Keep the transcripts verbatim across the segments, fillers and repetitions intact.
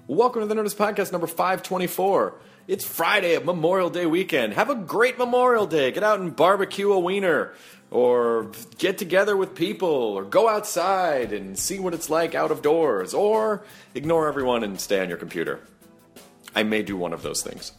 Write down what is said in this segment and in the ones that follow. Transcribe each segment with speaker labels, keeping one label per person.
Speaker 1: Welcome to the Nerdist Podcast number five twenty-four. It's Friday of Memorial Day weekend. Have a great Memorial Day. Get out and barbecue a wiener, or get together with people, or go outside and see what it's like out of doors, or ignore everyone and stay on your computer. I may do one of those things.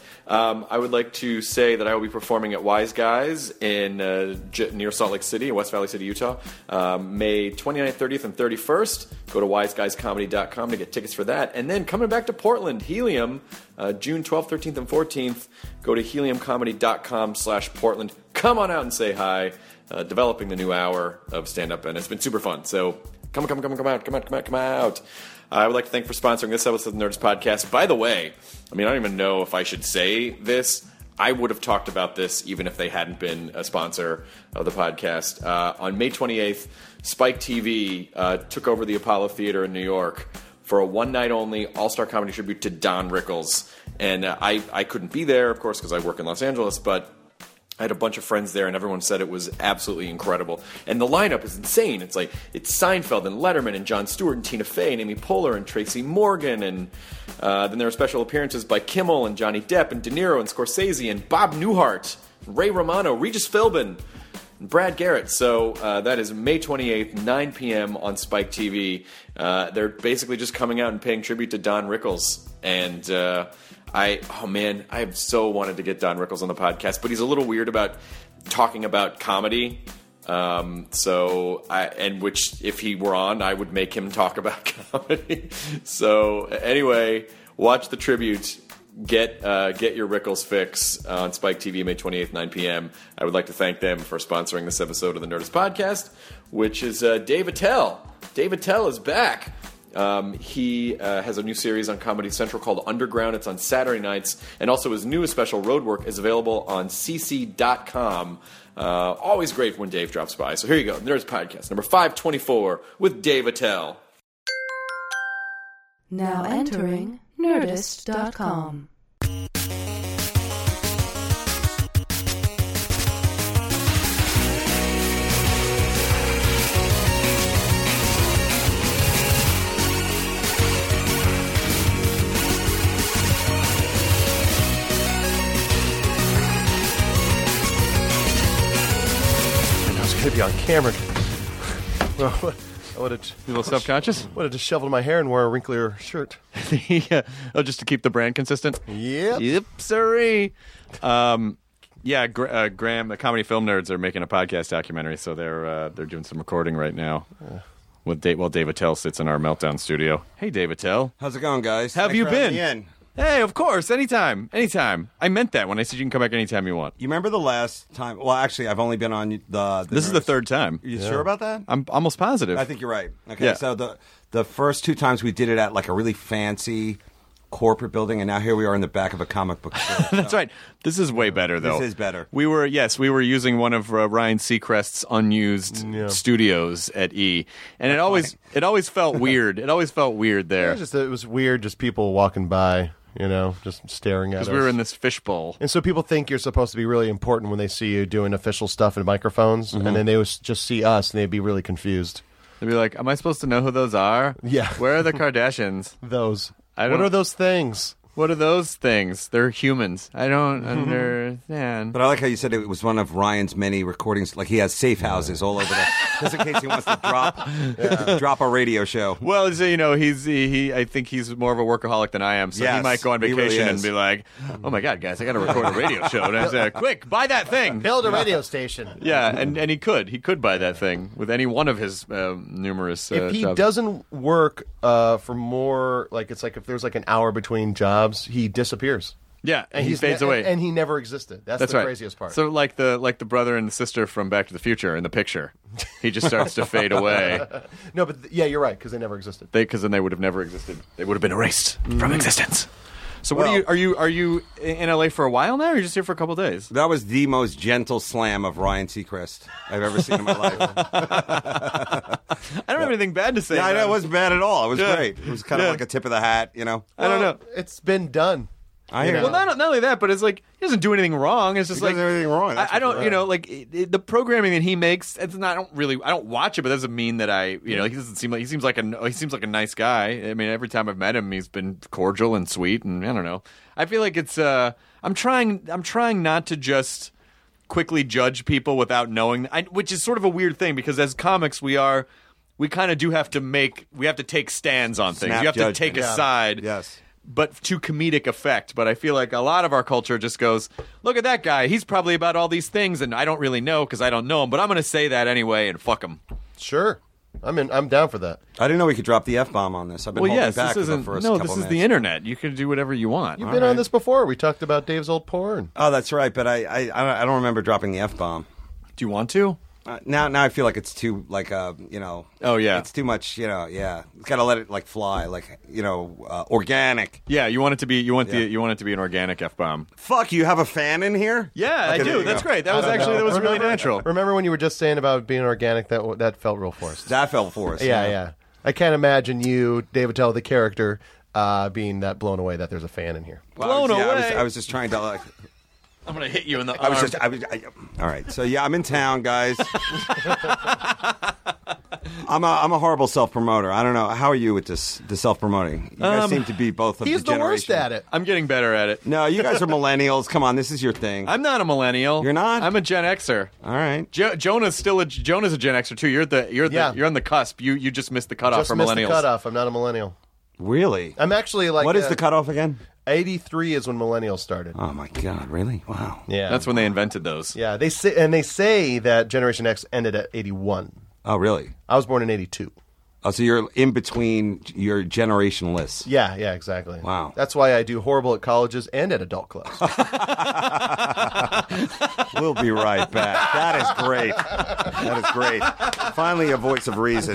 Speaker 1: Um, I would like to say that I will be performing at Wise Guys in uh, J- near Salt Lake City, West Valley City, Utah, um, May twenty-ninth, thirtieth, and thirty-first. Go to wise guys comedy dot com to get tickets for that. And then coming back to Portland, Helium, uh, June twelfth, thirteenth, and fourteenth. Go to helium comedy dot com slash Portland. Come on out and say hi. Uh, developing the new hour of stand-up, and it's been super fun. So come, come, come, come out, come out, come out, come out. I would like to thank for sponsoring this episode of the Nerdist Podcast. By the way, I mean, I don't even know if I should say this. I would have talked about this even if they hadn't been a sponsor of the podcast. Uh, on May twenty-eighth, Spike T V uh, took over the Apollo Theater in New York for a one-night-only all-star comedy tribute to Don Rickles. And uh, I, I couldn't be there, of course, because I work in Los Angeles, but I had a bunch of friends there, and everyone said it was absolutely incredible. And the lineup is insane. It's like, it's Seinfeld and Letterman and Jon Stewart and Tina Fey and Amy Poehler and Tracy Morgan. And uh, then there are special appearances by Kimmel and Johnny Depp and De Niro and Scorsese and Bob Newhart, Ray Romano, Regis Philbin, and Brad Garrett. So uh, that is May twenty-eighth, nine p.m. on Spike T V. Uh, they're basically just coming out and paying tribute to Don Rickles. And Uh, I, oh man, I have so wanted to get Don Rickles on the podcast, but he's a little weird about talking about comedy. Um, so, I, and which, if he were on, I would make him talk about comedy. So, anyway, watch the tribute. Get uh, get your Rickles fix on Spike T V, May twenty-eighth, nine p.m. I would like to thank them for sponsoring this episode of the Nerdist Podcast, which is uh, Dave Attell. Dave Attell is back. Um, he uh, has a new series on Comedy Central called Underground. It's on Saturday nights. And also his newest special, Road Work, is available on c c dot com. Uh, always great when Dave drops by. So here you go. Nerds Podcast, number five twenty-four, with Dave Attell.
Speaker 2: Now entering nerdist dot com.
Speaker 3: Could be on camera. Well, I would have
Speaker 4: You a little self-conscious?
Speaker 3: would have disheveled my hair and wore a wrinklier shirt.
Speaker 4: Yeah. Oh, just to keep the brand consistent?
Speaker 3: Yep.
Speaker 4: Yep, sirree. Um, yeah, Gra- uh, Graham, the Comedy Film Nerds, are making a podcast documentary, so they're uh, they're doing some recording right now. Uh, with Dave, while Dave Attell sits in our Meltdown studio. Hey, Dave Attell.
Speaker 5: How's it going, guys?
Speaker 4: How have
Speaker 5: Thanks
Speaker 4: you
Speaker 5: for having
Speaker 4: been?
Speaker 5: me in.
Speaker 4: Hey, of course, anytime, anytime. I meant that when I said you can come back anytime you want.
Speaker 5: You remember the last time? Well, actually, I've only been on the. the
Speaker 4: This is the
Speaker 5: Nerds.
Speaker 4: third time.
Speaker 5: You sure about that?
Speaker 4: I'm almost positive.
Speaker 5: I think you're right. Okay,
Speaker 4: Yeah.
Speaker 5: so the the first two times we did it at like a really fancy corporate building, and now here we are in the back of a comic book store.
Speaker 4: That's
Speaker 5: So-
Speaker 4: right. This is way better, though.
Speaker 5: This is better.
Speaker 4: We were, yes, we were using one of uh, Ryan Seacrest's unused
Speaker 3: Yeah.
Speaker 4: studios at E, and it always, it always felt weird. It always felt weird
Speaker 3: It
Speaker 4: there
Speaker 3: was just it was weird, just people walking by, you know, just staring at us.
Speaker 4: because we were in this fishbowl.
Speaker 3: And so people think you're supposed to be really important when they see you doing official stuff in microphones,
Speaker 4: Mm-hmm.
Speaker 3: and then they would just see us and they'd be really confused.
Speaker 4: They'd be like, "Am I supposed to know who those are?
Speaker 3: Yeah.
Speaker 4: Where are the Kardashians?
Speaker 3: Those.
Speaker 4: I
Speaker 3: What
Speaker 4: don't-
Speaker 3: are those things?
Speaker 4: What are those things? They're humans. I don't understand."
Speaker 5: But I like how you said it was one of Ryan's many recordings. Like he has safe houses all over the, just in case he wants to drop drop a radio show.
Speaker 4: Well, so, you know, he's he, he. I think he's more of a workaholic than I am, so he
Speaker 5: Yes,
Speaker 4: might go on
Speaker 5: he really
Speaker 4: vacation and
Speaker 5: is.
Speaker 4: be like, "Oh my God, guys, I got to record a radio show." And I say, "Quick, buy that thing."
Speaker 3: Build a radio station.
Speaker 4: Yeah, and, and he could. He could buy that thing with any one of his uh, numerous uh,
Speaker 3: If he
Speaker 4: jobs.
Speaker 3: doesn't work uh, for more, like it's like if there's like an hour between jobs, he disappears.
Speaker 4: Yeah, and he
Speaker 3: he's
Speaker 4: fades
Speaker 3: ne-
Speaker 4: away.
Speaker 3: and, and he never existed. That's,
Speaker 4: That's
Speaker 3: the
Speaker 4: right.
Speaker 3: craziest part.
Speaker 4: So like the like the brother and the sister from Back to the Future in the picture, he just starts to fade away.
Speaker 3: no, but th- yeah, you're right because they never existed.
Speaker 4: They because then they would have never existed. They would have been erased from existence. So what
Speaker 5: Well-
Speaker 4: are you are you are you in L A for a while now, or are you just here for a couple days?
Speaker 5: That was the most gentle slam of Ryan Seacrest I've ever seen in my life.
Speaker 4: I don't have anything bad to say.
Speaker 5: Yeah, I know,
Speaker 4: about
Speaker 5: it wasn't bad at all. It was
Speaker 4: Yeah.
Speaker 5: great. It was kind
Speaker 4: Yeah.
Speaker 5: of like a tip of the hat, you know.
Speaker 4: I don't know.
Speaker 3: It's been done.
Speaker 5: I
Speaker 3: You
Speaker 5: hear
Speaker 3: know?
Speaker 4: Well, not, not only that, but it's like he doesn't do anything wrong. It's just
Speaker 5: He
Speaker 4: like
Speaker 5: doesn't do anything wrong. That's
Speaker 4: I, I don't,
Speaker 5: what-
Speaker 4: you know, like it, it- the programming that he makes. It's not. I don't really. I don't watch it, but that doesn't mean that I, you know, he doesn't seem like he seems like a he seems like a nice guy. I mean, every time I've met him, he's been cordial and sweet, and I don't know. I feel like it's. Uh, I'm trying. I'm trying not to just quickly judge people without knowing, I, which is sort of a weird thing because as comics, we are. We kind of do have to make. We have to take stands on things.
Speaker 5: Snap
Speaker 4: you have
Speaker 5: judgment.
Speaker 4: to take a
Speaker 5: Yeah.
Speaker 4: side.
Speaker 5: Yes.
Speaker 4: But to comedic effect. But I feel like a lot of our culture just goes, look at that guy. He's probably about all these things, and I don't really know because I don't know him. But I'm going to say that anyway, and fuck him.
Speaker 3: Sure. I'm in. I'm down for that.
Speaker 5: I didn't know we could drop the F bomb on this. I've been
Speaker 4: Well,
Speaker 5: holding
Speaker 4: yes,
Speaker 5: back
Speaker 4: this
Speaker 5: for the
Speaker 4: isn't.
Speaker 5: first
Speaker 4: No,
Speaker 5: couple
Speaker 4: this is
Speaker 5: minutes.
Speaker 4: the internet. You can do whatever you want.
Speaker 3: You've
Speaker 5: All
Speaker 3: been on
Speaker 5: right.
Speaker 3: this before. We talked about Dave's old porn.
Speaker 5: Oh, that's right. But I, I, I don't- I don't remember dropping the F bomb.
Speaker 4: Do you want to?
Speaker 5: Uh, now, now I feel like it's too like uh, you know.
Speaker 4: Oh, yeah.
Speaker 5: It's too much. You know, yeah. It's got to let it like fly, like you know, uh, organic.
Speaker 4: Yeah, you want it to be. You want
Speaker 5: Yeah.
Speaker 4: the. You want it to be an organic f bomb.
Speaker 5: Fuck, you have a fan in here?
Speaker 4: Yeah, I
Speaker 5: Okay, there
Speaker 4: do.
Speaker 5: you
Speaker 4: That's
Speaker 5: go.
Speaker 4: great. That was
Speaker 3: I don't
Speaker 4: actually
Speaker 3: know.
Speaker 4: that was really
Speaker 3: Remember-
Speaker 4: natural.
Speaker 3: Remember when you were just saying about being organic? That that felt real forced.
Speaker 5: That fell for us.
Speaker 3: yeah, yeah. I can't imagine you, David Tell, the character, uh, being that blown away that the's a fan in here.
Speaker 5: Well, I was,
Speaker 4: Blown
Speaker 5: yeah, I was,
Speaker 4: away.
Speaker 5: I was just trying to like.
Speaker 4: I'm gonna hit you in the
Speaker 5: I was
Speaker 4: arm.
Speaker 5: just. I was. I, all right. So yeah, I'm in town, guys. I'm a I'm a horrible self promoter. I don't know. How are you with this the self promoting? You guys
Speaker 4: Um,
Speaker 5: seem to be both of
Speaker 3: He's
Speaker 5: the
Speaker 3: the
Speaker 5: generation.
Speaker 3: worst at it.
Speaker 4: I'm getting better at it.
Speaker 5: No, you guys are millennials. Come on, this is your thing.
Speaker 4: I'm not a millennial.
Speaker 5: You're not?
Speaker 4: I'm a Gen Xer.
Speaker 5: All right.
Speaker 4: Jo- Jonah's still a Jonah's a Gen Xer too. You're the you're the
Speaker 3: Yeah.
Speaker 4: you're on the cusp. You you just missed the cutoff
Speaker 3: Just
Speaker 4: for
Speaker 3: missed
Speaker 4: millennials.
Speaker 3: the cutoff. I'm not a millennial.
Speaker 5: Really?
Speaker 3: I'm actually like.
Speaker 5: What is
Speaker 3: uh,
Speaker 5: the cutoff again?
Speaker 3: eighty-three is when millennials started.
Speaker 5: Oh my God! Really? Wow.
Speaker 3: Yeah,
Speaker 4: That's when they invented those.
Speaker 3: Yeah, they say, and they say that Generation X ended at eighty-one.
Speaker 5: Oh, really?
Speaker 3: I was born in eighty-two.
Speaker 5: Oh, so you're in between your generationless.
Speaker 3: Yeah, yeah, exactly.
Speaker 5: Wow.
Speaker 3: That's why I do horrible at colleges and at adult clubs.
Speaker 5: We'll be right back. That is great. That is great. Finally, a voice of reason.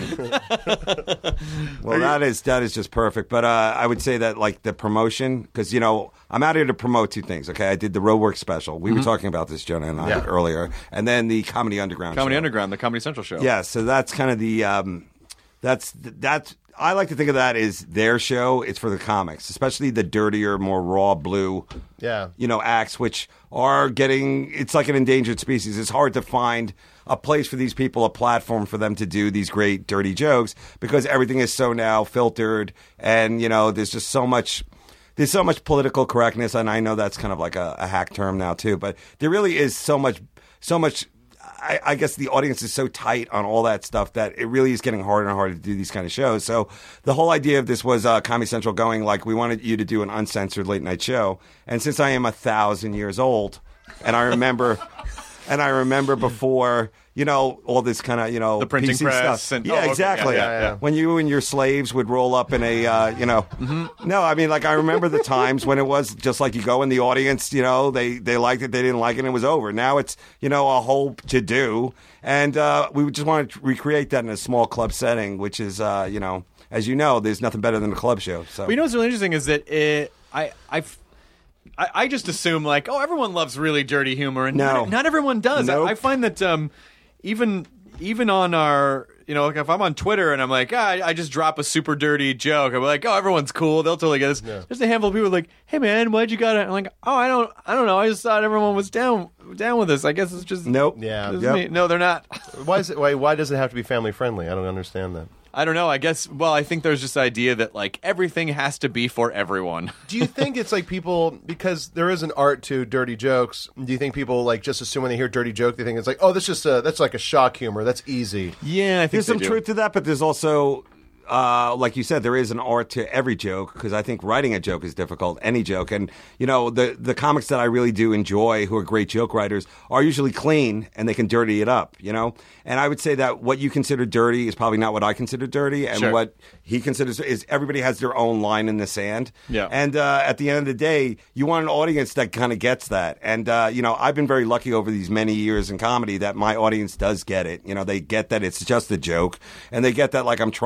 Speaker 5: Well, that is that is just perfect. But uh, I would say that like the promotion, because you know I'm out here to promote two things. Okay, I did the Roadwork special. We were talking about this, Jonah and I,
Speaker 3: Yeah.
Speaker 5: earlier, and then the Comedy Underground.
Speaker 4: Comedy
Speaker 5: show.
Speaker 4: Underground, the Comedy Central show.
Speaker 5: Yeah, so that's kind of the um, that's that's I like to think of that as their show. It's for the comics, especially the dirtier, more raw blue,
Speaker 3: Yeah.
Speaker 5: you know, acts which are getting. It's like an endangered species. It's hard to find a place for these people, a platform for them to do these great dirty jokes because everything is so now filtered, and you know, there's just so much. There's so much political correctness, and I know that's kind of like a, a hack term now too. But there really is so much, so much. I, I guess the audience is so tight on all that stuff that it really is getting harder and harder to do these kind of shows. So the whole idea of this was uh, Comedy Central going like, we wanted you to do an uncensored late night show. And since I am a thousand years old, and I remember, and I remember before, you know, all this kind of, you know,
Speaker 4: The printing
Speaker 5: P C
Speaker 4: press
Speaker 5: stuff.
Speaker 4: and-
Speaker 5: yeah,
Speaker 4: oh, okay.
Speaker 5: exactly.
Speaker 4: Yeah, yeah, yeah.
Speaker 5: When you and your slaves would roll up in a, uh, you know, no, I mean, like I remember the times when it was just like you go in the audience, you know, they they liked it, they didn't like it, and it was over. Now it's, you know, a whole to do, and uh, we just want to recreate that in a small club setting, which is, uh, you know, as you know, there's nothing better than a club show. So
Speaker 4: But you know what's really interesting is that it, I I've. I, I just assume like, oh, everyone loves really dirty humor, and
Speaker 5: No.
Speaker 4: not, not everyone does.
Speaker 5: Nope.
Speaker 4: I, I find that um, even even on our, you know, like if I'm on Twitter and I'm like, ah, I, I just drop a super dirty joke, I'm like, oh, everyone's cool, they'll totally get this. There's a handful of people like, hey man, why'd you got it? I'm like, oh, I don't, I don't know, I just thought everyone was down down with this. I guess it's just
Speaker 5: nope.
Speaker 3: Yeah.
Speaker 4: this is
Speaker 5: Yep.
Speaker 4: me. No, they're not.
Speaker 3: Why is it? Why, why does it have to be family friendly? I don't understand that.
Speaker 4: I don't know. I guess. Well, I think there's this idea that like everything has to be for everyone.
Speaker 3: Do you think it's like people, because there is an art to dirty jokes? Do you think people like just assume when they hear dirty joke, they think it's like, oh, that's just a that's like a shock humor. That's easy.
Speaker 4: Yeah, I think
Speaker 5: There's some
Speaker 4: they do.
Speaker 5: truth to that, but there's also, uh, like you said, there is an art to every joke because I think writing a joke is difficult, any joke. And, you know, the, the comics that I really do enjoy who are great joke writers are usually clean and they can dirty it up, you know? And I would say that what you consider dirty is probably not what I consider dirty. And
Speaker 4: Sure.
Speaker 5: what he considers is everybody has their own line in the sand.
Speaker 4: Yeah.
Speaker 5: And uh, at the end of the day, you want an audience that kind of gets that. And, uh, you know, I've been very lucky over these many years in comedy that my audience does get it. You know, they get that it's just a joke. And they get that, like, I'm trying to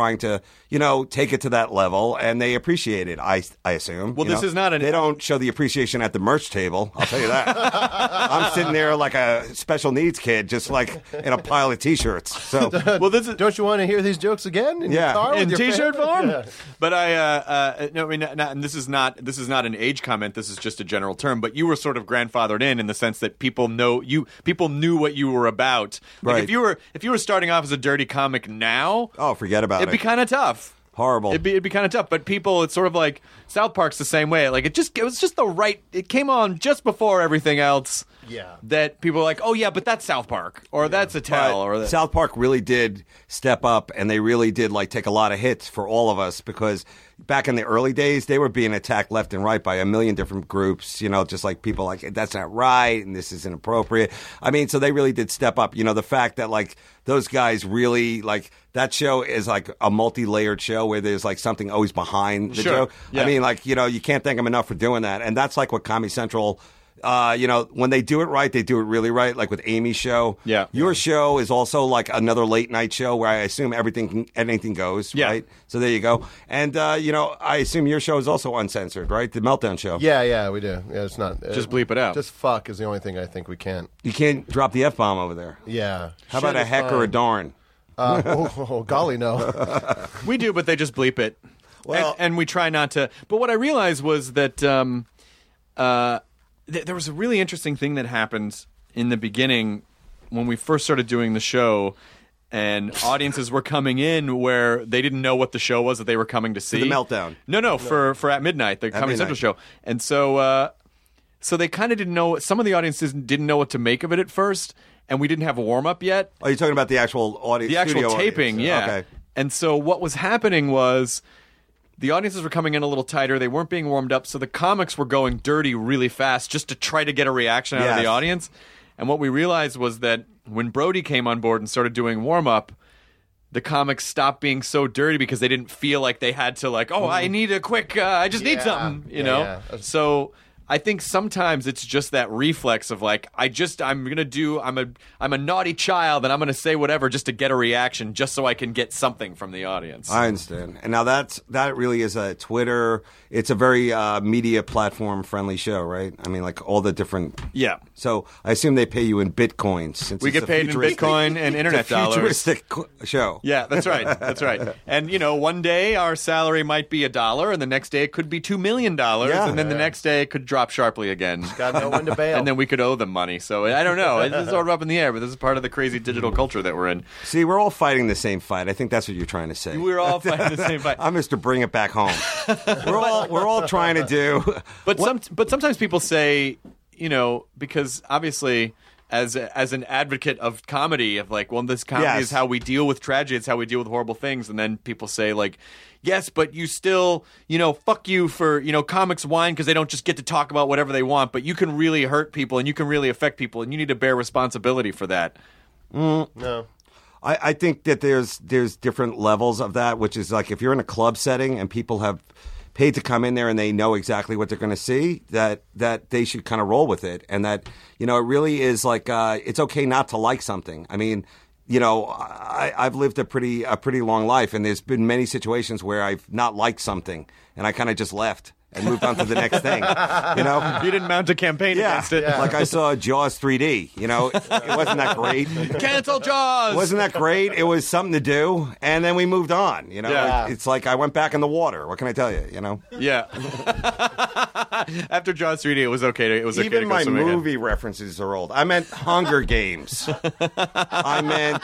Speaker 5: you know, take it to that level, and they appreciate it. I I assume.
Speaker 4: Well,
Speaker 5: you
Speaker 4: this
Speaker 5: know?
Speaker 4: is not an-
Speaker 5: They don't show the appreciation at the merch table. I'll tell you that. I'm sitting there like a special needs kid, just like in a pile of T-shirts. So
Speaker 4: Well, this is
Speaker 3: Don't you want to hear these jokes again? In
Speaker 5: Yeah.
Speaker 3: your car
Speaker 4: in
Speaker 3: with your
Speaker 4: T-shirt
Speaker 3: family?
Speaker 4: form.
Speaker 3: Yeah.
Speaker 4: But I, uh, uh, no, I mean, not, and this is not this is not an age comment. This is just a general term. But you were sort of grandfathered in in the sense that people know you. People knew what you were about. Like
Speaker 5: Right.
Speaker 4: if you were if you were starting off as a dirty comic now,
Speaker 5: oh, forget about
Speaker 4: it'd
Speaker 5: it.
Speaker 4: be kind of tough.
Speaker 5: Horrible.
Speaker 4: It'd be it'd be kind of tough. But people, it's sort of like South Park's the same way. Like it just it was just the right. It came on just before everything else.
Speaker 3: Yeah.
Speaker 4: That people are like, oh yeah, but that's South Park or that's a tell
Speaker 5: But
Speaker 4: or that.
Speaker 5: South Park really did step up, and they really did like take a lot of hits for all of us, because back in the early days they were being attacked left and right by a million different groups, you know, just like people like, that's not right and this is inappropriate. I mean, so they really did step up. You know, the fact that like those guys really like that show is like a multi-layered show where there's like something always behind the
Speaker 4: Sure.
Speaker 5: joke.
Speaker 4: Yeah.
Speaker 5: I mean, like, you know, you can't thank them enough for doing that, and that's like what Comedy Central. Uh, you know, when they do it right, they do it really right. Like with Amy's show,
Speaker 4: Yeah.
Speaker 5: Your show is also like another late night show where I assume everything, can, anything goes,
Speaker 4: Yeah.
Speaker 5: right? So there you go. And uh, you know, I assume your show is also uncensored, right? The Meltdown Show.
Speaker 3: Yeah, yeah, we do. Yeah, it's not. uh,
Speaker 4: Just bleep it out.
Speaker 3: Just fuck is the only thing I think we can't.
Speaker 5: You can't drop the F bomb over there.
Speaker 3: Yeah.
Speaker 5: How about a heck or a darn?
Speaker 3: Uh, oh, oh, golly, no.
Speaker 4: We do, but they just bleep it.
Speaker 5: Well-
Speaker 4: and, and we try not to. But what I realized was that um, uh, th- there was a really interesting thing that happened in the beginning when we first started doing the show, and audiences were coming in where they didn't know what the show was that they were coming to see.
Speaker 5: the Meltdown.
Speaker 4: No, no, for for at midnight, the Comedy
Speaker 5: midnight.
Speaker 4: Central show, and so uh, so they kind of didn't know. Some of the audiences didn't know what to make of it at first, and we didn't have a warm up yet.
Speaker 5: Oh, you're talking about the actual audience,
Speaker 4: The actual
Speaker 5: studio
Speaker 4: taping,
Speaker 5: audience.
Speaker 4: yeah.
Speaker 5: Okay.
Speaker 4: And so what was happening was the audiences were coming in a little tighter. They weren't being warmed up, so the comics were going dirty really fast just to try to get a reaction out of
Speaker 5: Yes.
Speaker 4: the audience. And what we realized was that when Brody came on board and started doing warm up, the comics stopped being so dirty because they didn't feel like they had to like, oh, I need a quick, uh, I just need
Speaker 3: Yeah.
Speaker 4: something, you
Speaker 3: Yeah,
Speaker 4: know.
Speaker 3: yeah.
Speaker 4: So I think sometimes it's just that reflex of like, I just, I'm gonna do, I'm a, I'm a naughty child, and I'm gonna say whatever just to get a reaction, just so I can get something from the audience.
Speaker 5: I understand. And now that's that really is a Twitter. It's a very uh, media platform friendly show, right? I mean, like all the different.
Speaker 4: yeah.
Speaker 5: So I assume they pay you in bitcoins. Since
Speaker 4: We
Speaker 5: it's
Speaker 4: get
Speaker 5: a
Speaker 4: paid in
Speaker 5: futuristic-
Speaker 4: Bitcoin and internet
Speaker 5: it's a
Speaker 4: dollars.
Speaker 5: futuristic co- show.
Speaker 4: Yeah, that's right. That's right. And you know, one day our salary might be a dollar, and the next day it could be two million dollars,
Speaker 5: Yeah.
Speaker 4: and then the next day it could drop sharply again.
Speaker 3: Gotta know when to bail.
Speaker 4: And then we could owe them money. So I don't know. It's sort of up in the air, but this is part of the crazy digital culture that we're in.
Speaker 5: See, we're all fighting the same fight. I think that's what you're trying to say.
Speaker 4: We're all fighting the same fight.
Speaker 5: I'm Mister Bring It Back Home. we're all we're all trying to do.
Speaker 4: But some, but sometimes people say, you know, because obviously, as a, as an advocate of comedy, of like, well, this comedy
Speaker 5: Yes.
Speaker 4: is how we deal with tragedy, it's how we deal with horrible things, and then people say like, yes, but you still, you know, fuck you for, you know, comics whine because they don't just get to talk about whatever they want, but you can really hurt people and you can really affect people, and you need to bear responsibility for that.
Speaker 3: No.
Speaker 5: I, I think that there's there's different levels of that, which is like if you're in a club setting and people have paid to come in there and they know exactly what they're going to see, that that they should kind of roll with it, and that you know it really is like uh, it's okay not to like something. I mean, you know, I, I've lived a pretty a pretty long life, and there's been many situations where I've not liked something, and I kind of just left and moved on to the next thing. You know.
Speaker 4: You didn't mount a campaign
Speaker 5: Yeah,
Speaker 4: against it.
Speaker 5: like I saw Jaws three D. You know, it wasn't that great.
Speaker 4: Cancel Jaws!
Speaker 5: Wasn't that great? It was something to do, and then we moved on. You know,
Speaker 4: Yeah.
Speaker 5: it's like I went back in the water. What can I tell you? You know,
Speaker 4: Yeah. After Jaws three D, it was okay. To, it was okay
Speaker 5: even
Speaker 4: to go
Speaker 5: my
Speaker 4: swimming again.
Speaker 5: movie references are old. I meant Hunger Games. I meant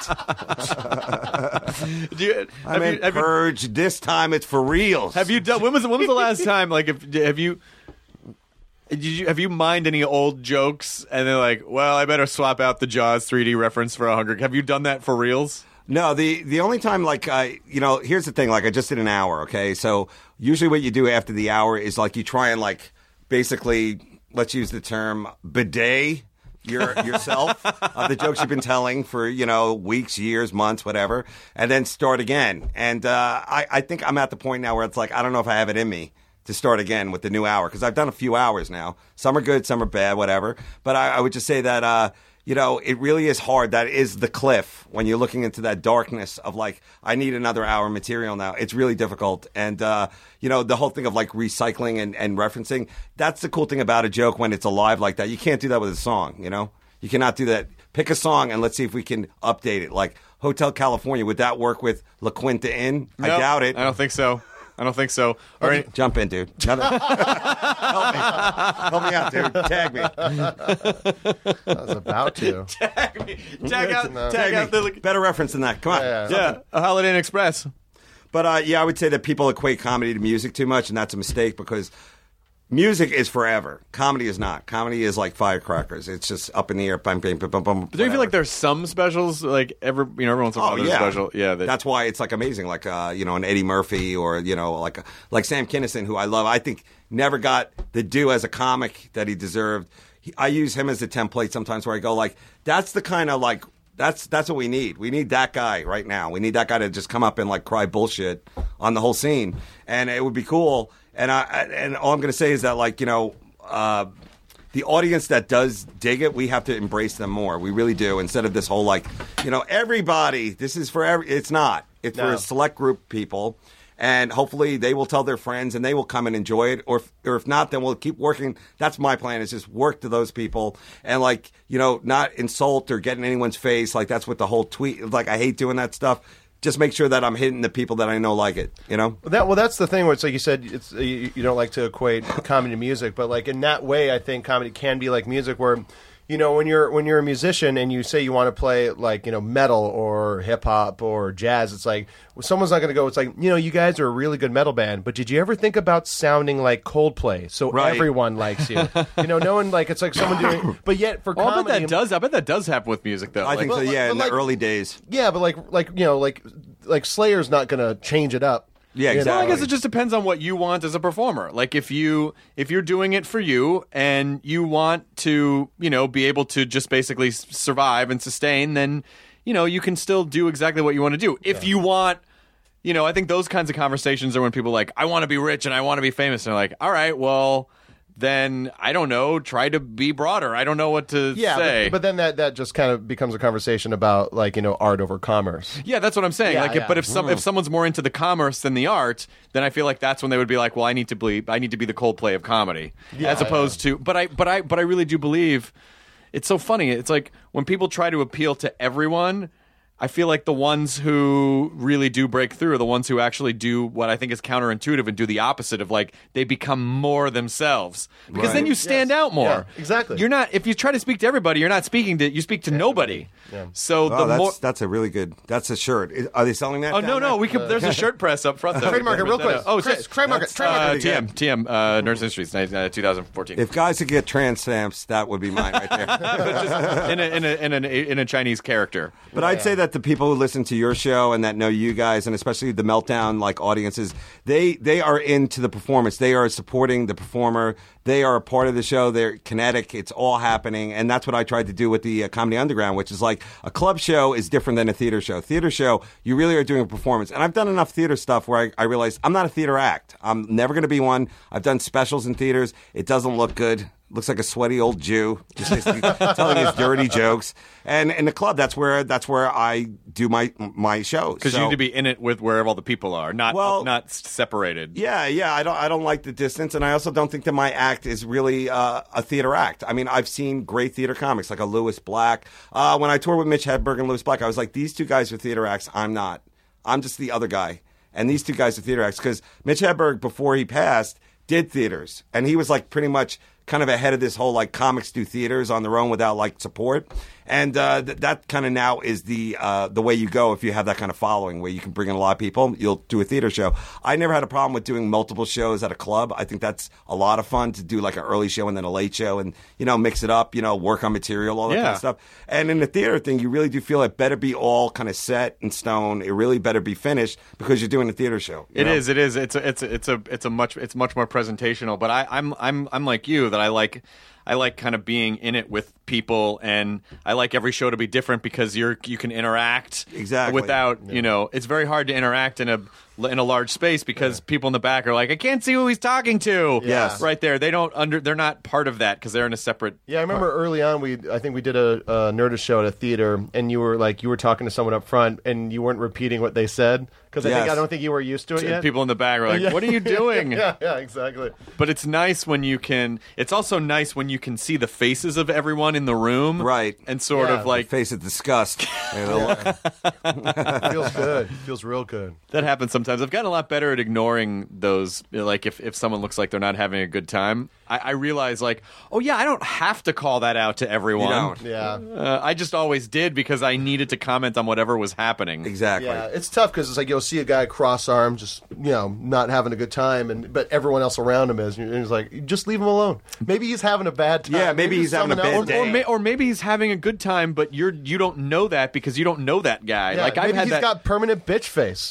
Speaker 4: Do you,
Speaker 5: I
Speaker 4: have,
Speaker 5: meant
Speaker 4: you, have, you,
Speaker 5: Purge. This time it's for real.
Speaker 4: have you done? When was when was the last time? Like, if have you? Did you have you mined any old jokes and they're like, well, I better swap out the Jaws three D reference for a Hunger. Have you done that for reals?
Speaker 5: No, the the only time like I you know here's the thing, like I just did an hour, okay, so usually what you do after the hour is like you try and like basically, let's use the term bidet your yourself of the jokes you've been telling for you know weeks, years, months, whatever, and then start again. And uh, I I think I'm at the point now where it's like I don't know if I have it in me to start again with the new hour, because I've done a few hours now. Some are good, some are bad, whatever. But I, I would just say that. Uh, you know, it really is hard. That is the cliff when you're looking into that darkness of like, I need another hour material now. It's really difficult. And, uh, you know, the whole thing of like recycling and, and referencing, that's the cool thing about a joke when it's alive like that. You can't do that with a song, you know? You cannot do that. Pick a song and let's see if we can update it. Like Hotel California, would that work with La Quinta Inn? I
Speaker 4: Nope,
Speaker 5: doubt it.
Speaker 4: I don't think so. I don't think so. Or any-
Speaker 5: Jump in, dude. Help me. Help me out, dude. Tag me.
Speaker 3: I was about to.
Speaker 4: tag me. Tag out.
Speaker 3: No.
Speaker 4: Tag
Speaker 5: Tag
Speaker 4: out
Speaker 5: me.
Speaker 4: the.
Speaker 5: Better reference than that. Come on.
Speaker 3: Yeah,
Speaker 4: Yeah, a Holiday Inn Express.
Speaker 5: But uh, yeah, I would say that people equate comedy to music too much, and that's a mistake because music is forever. Comedy is not. Comedy is like firecrackers. It's just up in the air. Bum, bum, bum, bum, bum,
Speaker 4: But don't you feel like there's some specials, like every, you know, every once in a while
Speaker 5: Oh
Speaker 4: there's
Speaker 5: yeah,
Speaker 4: a special, yeah. That,
Speaker 5: that's why it's like amazing, like uh, you know, an Eddie Murphy or you know, like a, like Sam Kinison, who I love. I think never got the due as a comic that he deserved. He, I use him as a template sometimes, where I go like, that's the kind of like. That's that's what we need. We need that guy right now. We need that guy to just come up and like cry bullshit on the whole scene, and it would be cool. And I and all I'm going to say is that like you know, uh, the audience that does dig it, we have to embrace them more. We really do. Instead of this whole like, you know, everybody. This is for every. It's not. It's for
Speaker 3: No.
Speaker 5: a select group of people. And hopefully they will tell their friends and they will come and enjoy it. Or if, or if not, then we'll keep working. That's my plan, is just work to those people and like, you know, not insult or get in anyone's face. Like that's what the whole tweet, like I hate doing that stuff. Just make sure that I'm hitting the people that I know like it, you know?
Speaker 3: Well, that well, that's the thing where it's like you said, it's you, you don't like to equate comedy to music, but like in that way, I think comedy can be like music, where you know when you're when you're a musician and you say you want to play like you know metal or hip hop or jazz, it's like well, someone's not going to go. It's like you know you guys are a really good metal band, but did you ever think about sounding like Coldplay so
Speaker 5: Right.
Speaker 3: everyone likes you? You know, no one like it's like someone doing, but yet for
Speaker 4: Well, I bet
Speaker 3: comedy,
Speaker 4: that does. I bet that does happen with music, though.
Speaker 5: I
Speaker 4: Like,
Speaker 5: think so,
Speaker 3: but-
Speaker 5: yeah,
Speaker 3: but
Speaker 5: in
Speaker 3: like-
Speaker 5: the early days.
Speaker 3: yeah, but like like you know like like Slayer's not going to change it up.
Speaker 5: Yeah,
Speaker 3: you know?
Speaker 4: Well, I
Speaker 5: exactly.
Speaker 4: guess it just depends on what you want as a performer. Like if you if you're doing it for you and you want to, you know, be able to just basically s- survive and sustain, then you know you can still do exactly what you want to do. If you want, you know, I think those kinds of conversations are when people are like, I want to be rich and I want to be famous, and they're like, all right, well, then I don't know, try to be broader. I don't know what to
Speaker 3: Yeah,
Speaker 4: say.
Speaker 3: but, but then that, that just kind of becomes a conversation about like you know art over commerce.
Speaker 4: Yeah, that's what I'm saying.
Speaker 3: Yeah,
Speaker 4: like, if,
Speaker 3: yeah.
Speaker 4: but if some if someone's more into the commerce than the art, then I feel like that's when they would be like, well, I need to be I need to be the Coldplay of comedy, as opposed to. But I but I but I really do believe it's so funny. It's like when people try to appeal to everyone. I feel like the ones who really do break through are the ones who actually do what I think is counterintuitive and do the opposite of like they become more themselves because then
Speaker 5: Right.
Speaker 4: you stand
Speaker 3: Yes.
Speaker 4: out more.
Speaker 3: Yeah, exactly.
Speaker 4: You're not if you try to speak to everybody, you're not speaking to you speak to nobody. So
Speaker 5: Oh,
Speaker 4: the
Speaker 5: that's,
Speaker 4: more
Speaker 5: that's a really good, that's a shirt. Is- Are they selling that?
Speaker 4: Oh
Speaker 5: down
Speaker 4: no no
Speaker 5: there?
Speaker 4: we could. There's a shirt press up front though.
Speaker 3: Trademark it real quick.
Speaker 4: Oh,
Speaker 3: Chris,
Speaker 4: shit.
Speaker 3: trademark it,
Speaker 5: That's,
Speaker 3: trademark
Speaker 4: Uh,
Speaker 3: it.
Speaker 4: T M T M uh, Nurse Industries, uh, twenty fourteen.
Speaker 5: If guys could get trans stamps, that would be mine right there.
Speaker 4: in a in a in a in a Chinese character.
Speaker 5: But I'd say that the people who listen to your show and that know you guys, and especially the Meltdown like audiences, they they are into the performance. They are supporting the performer. They are a part of the show. They're kinetic. It's all happening, and that's what I tried to do with the uh, Comedy Underground, which is like a club show is different than a theater show. Theater show, you really are doing a performance, and I've done enough theater stuff where I, I realized I'm not a theater act. I'm never going to be one. I've done specials in theaters. It doesn't look good. Looks like a sweaty old Jew, just basically telling his dirty jokes. And in the club, that's where that's where I do my my shows.
Speaker 4: Because
Speaker 5: So-
Speaker 4: you need to be in it with wherever all the people are, not
Speaker 5: Well-
Speaker 4: not s- separated.
Speaker 5: Yeah, yeah. I don't. I don't like the distance, and I also don't think that my act is really uh, a theater act. I mean, I've seen great theater comics like a Louis Black. Uh, when I toured with Mitch Hedberg and Louis Black, I was like, these two guys are theater acts. I'm not. I'm just the other guy, and these two guys are theater acts. Because Mitch Hedberg, before he passed, did theaters, and he was like pretty much kind of ahead of this whole like comics do theaters on their own without like support. And uh, th- that kind of now is the uh, the way you go if you have that kind of following where you can bring in a lot of people. You'll do a theater show. I never had a problem with doing multiple shows at a club. I think that's a lot of fun to do like an early show and then a late show and, you know, mix it up, you know, work on material, all that kind
Speaker 4: Yeah.
Speaker 5: of stuff. And in the theater thing, you really do feel it better be all kind of set in stone. It really better be finished because you're doing a theater show. you
Speaker 4: It
Speaker 5: know?
Speaker 4: is. It is. It's a, it's a, it's a it's a much it's much more presentational. But I, I'm I'm I'm like you that I like I like kind of being in it with people, and I like every show to be different because you're you can interact
Speaker 5: Exactly.
Speaker 4: without you know. It's very hard to interact in a in a large space because people in the back are like, I can't see who he's talking to.
Speaker 5: Yes.
Speaker 4: right there. They don't under. They're not part of that because they're in a separate.
Speaker 3: Yeah, I remember early on, we I think we did a, a Nerdist show at a theater, and you were like you were talking to someone up front, and you weren't repeating what they said because I think
Speaker 5: Yes.
Speaker 3: I don't think you were used to it yet.
Speaker 4: People in the back are like, "What are you doing?"
Speaker 3: yeah, yeah, exactly.
Speaker 4: But it's nice when you can. It's also nice when you can see the faces of everyone in the room,
Speaker 5: Right.
Speaker 4: And sort
Speaker 3: Yeah.
Speaker 4: of like
Speaker 5: Face of disgust. You know?
Speaker 3: Feels good. Feels real good.
Speaker 4: that happens sometimes. I've gotten a lot better at ignoring those. You know, like if, if someone looks like they're not having a good time, I, I realize like, oh yeah, I don't have to call that out to everyone.
Speaker 5: You don't.
Speaker 3: Yeah.
Speaker 4: Uh, I just always did because I needed to comment on whatever was happening.
Speaker 5: Exactly.
Speaker 3: Yeah, it's tough because it's like you'll see a guy cross-armed, just you know, not having a good time, and but everyone else around him is, and he's like, just leave him alone. Maybe he's having a bad time.
Speaker 5: Yeah, maybe he's having a
Speaker 3: someone
Speaker 5: bad
Speaker 3: else-
Speaker 5: day.
Speaker 4: Or, may, or maybe he's having a good time, but you're you don't know that because you don't know that guy.
Speaker 3: Yeah,
Speaker 4: like I've
Speaker 3: maybe
Speaker 4: had
Speaker 3: he's
Speaker 4: that.
Speaker 3: got permanent bitch face.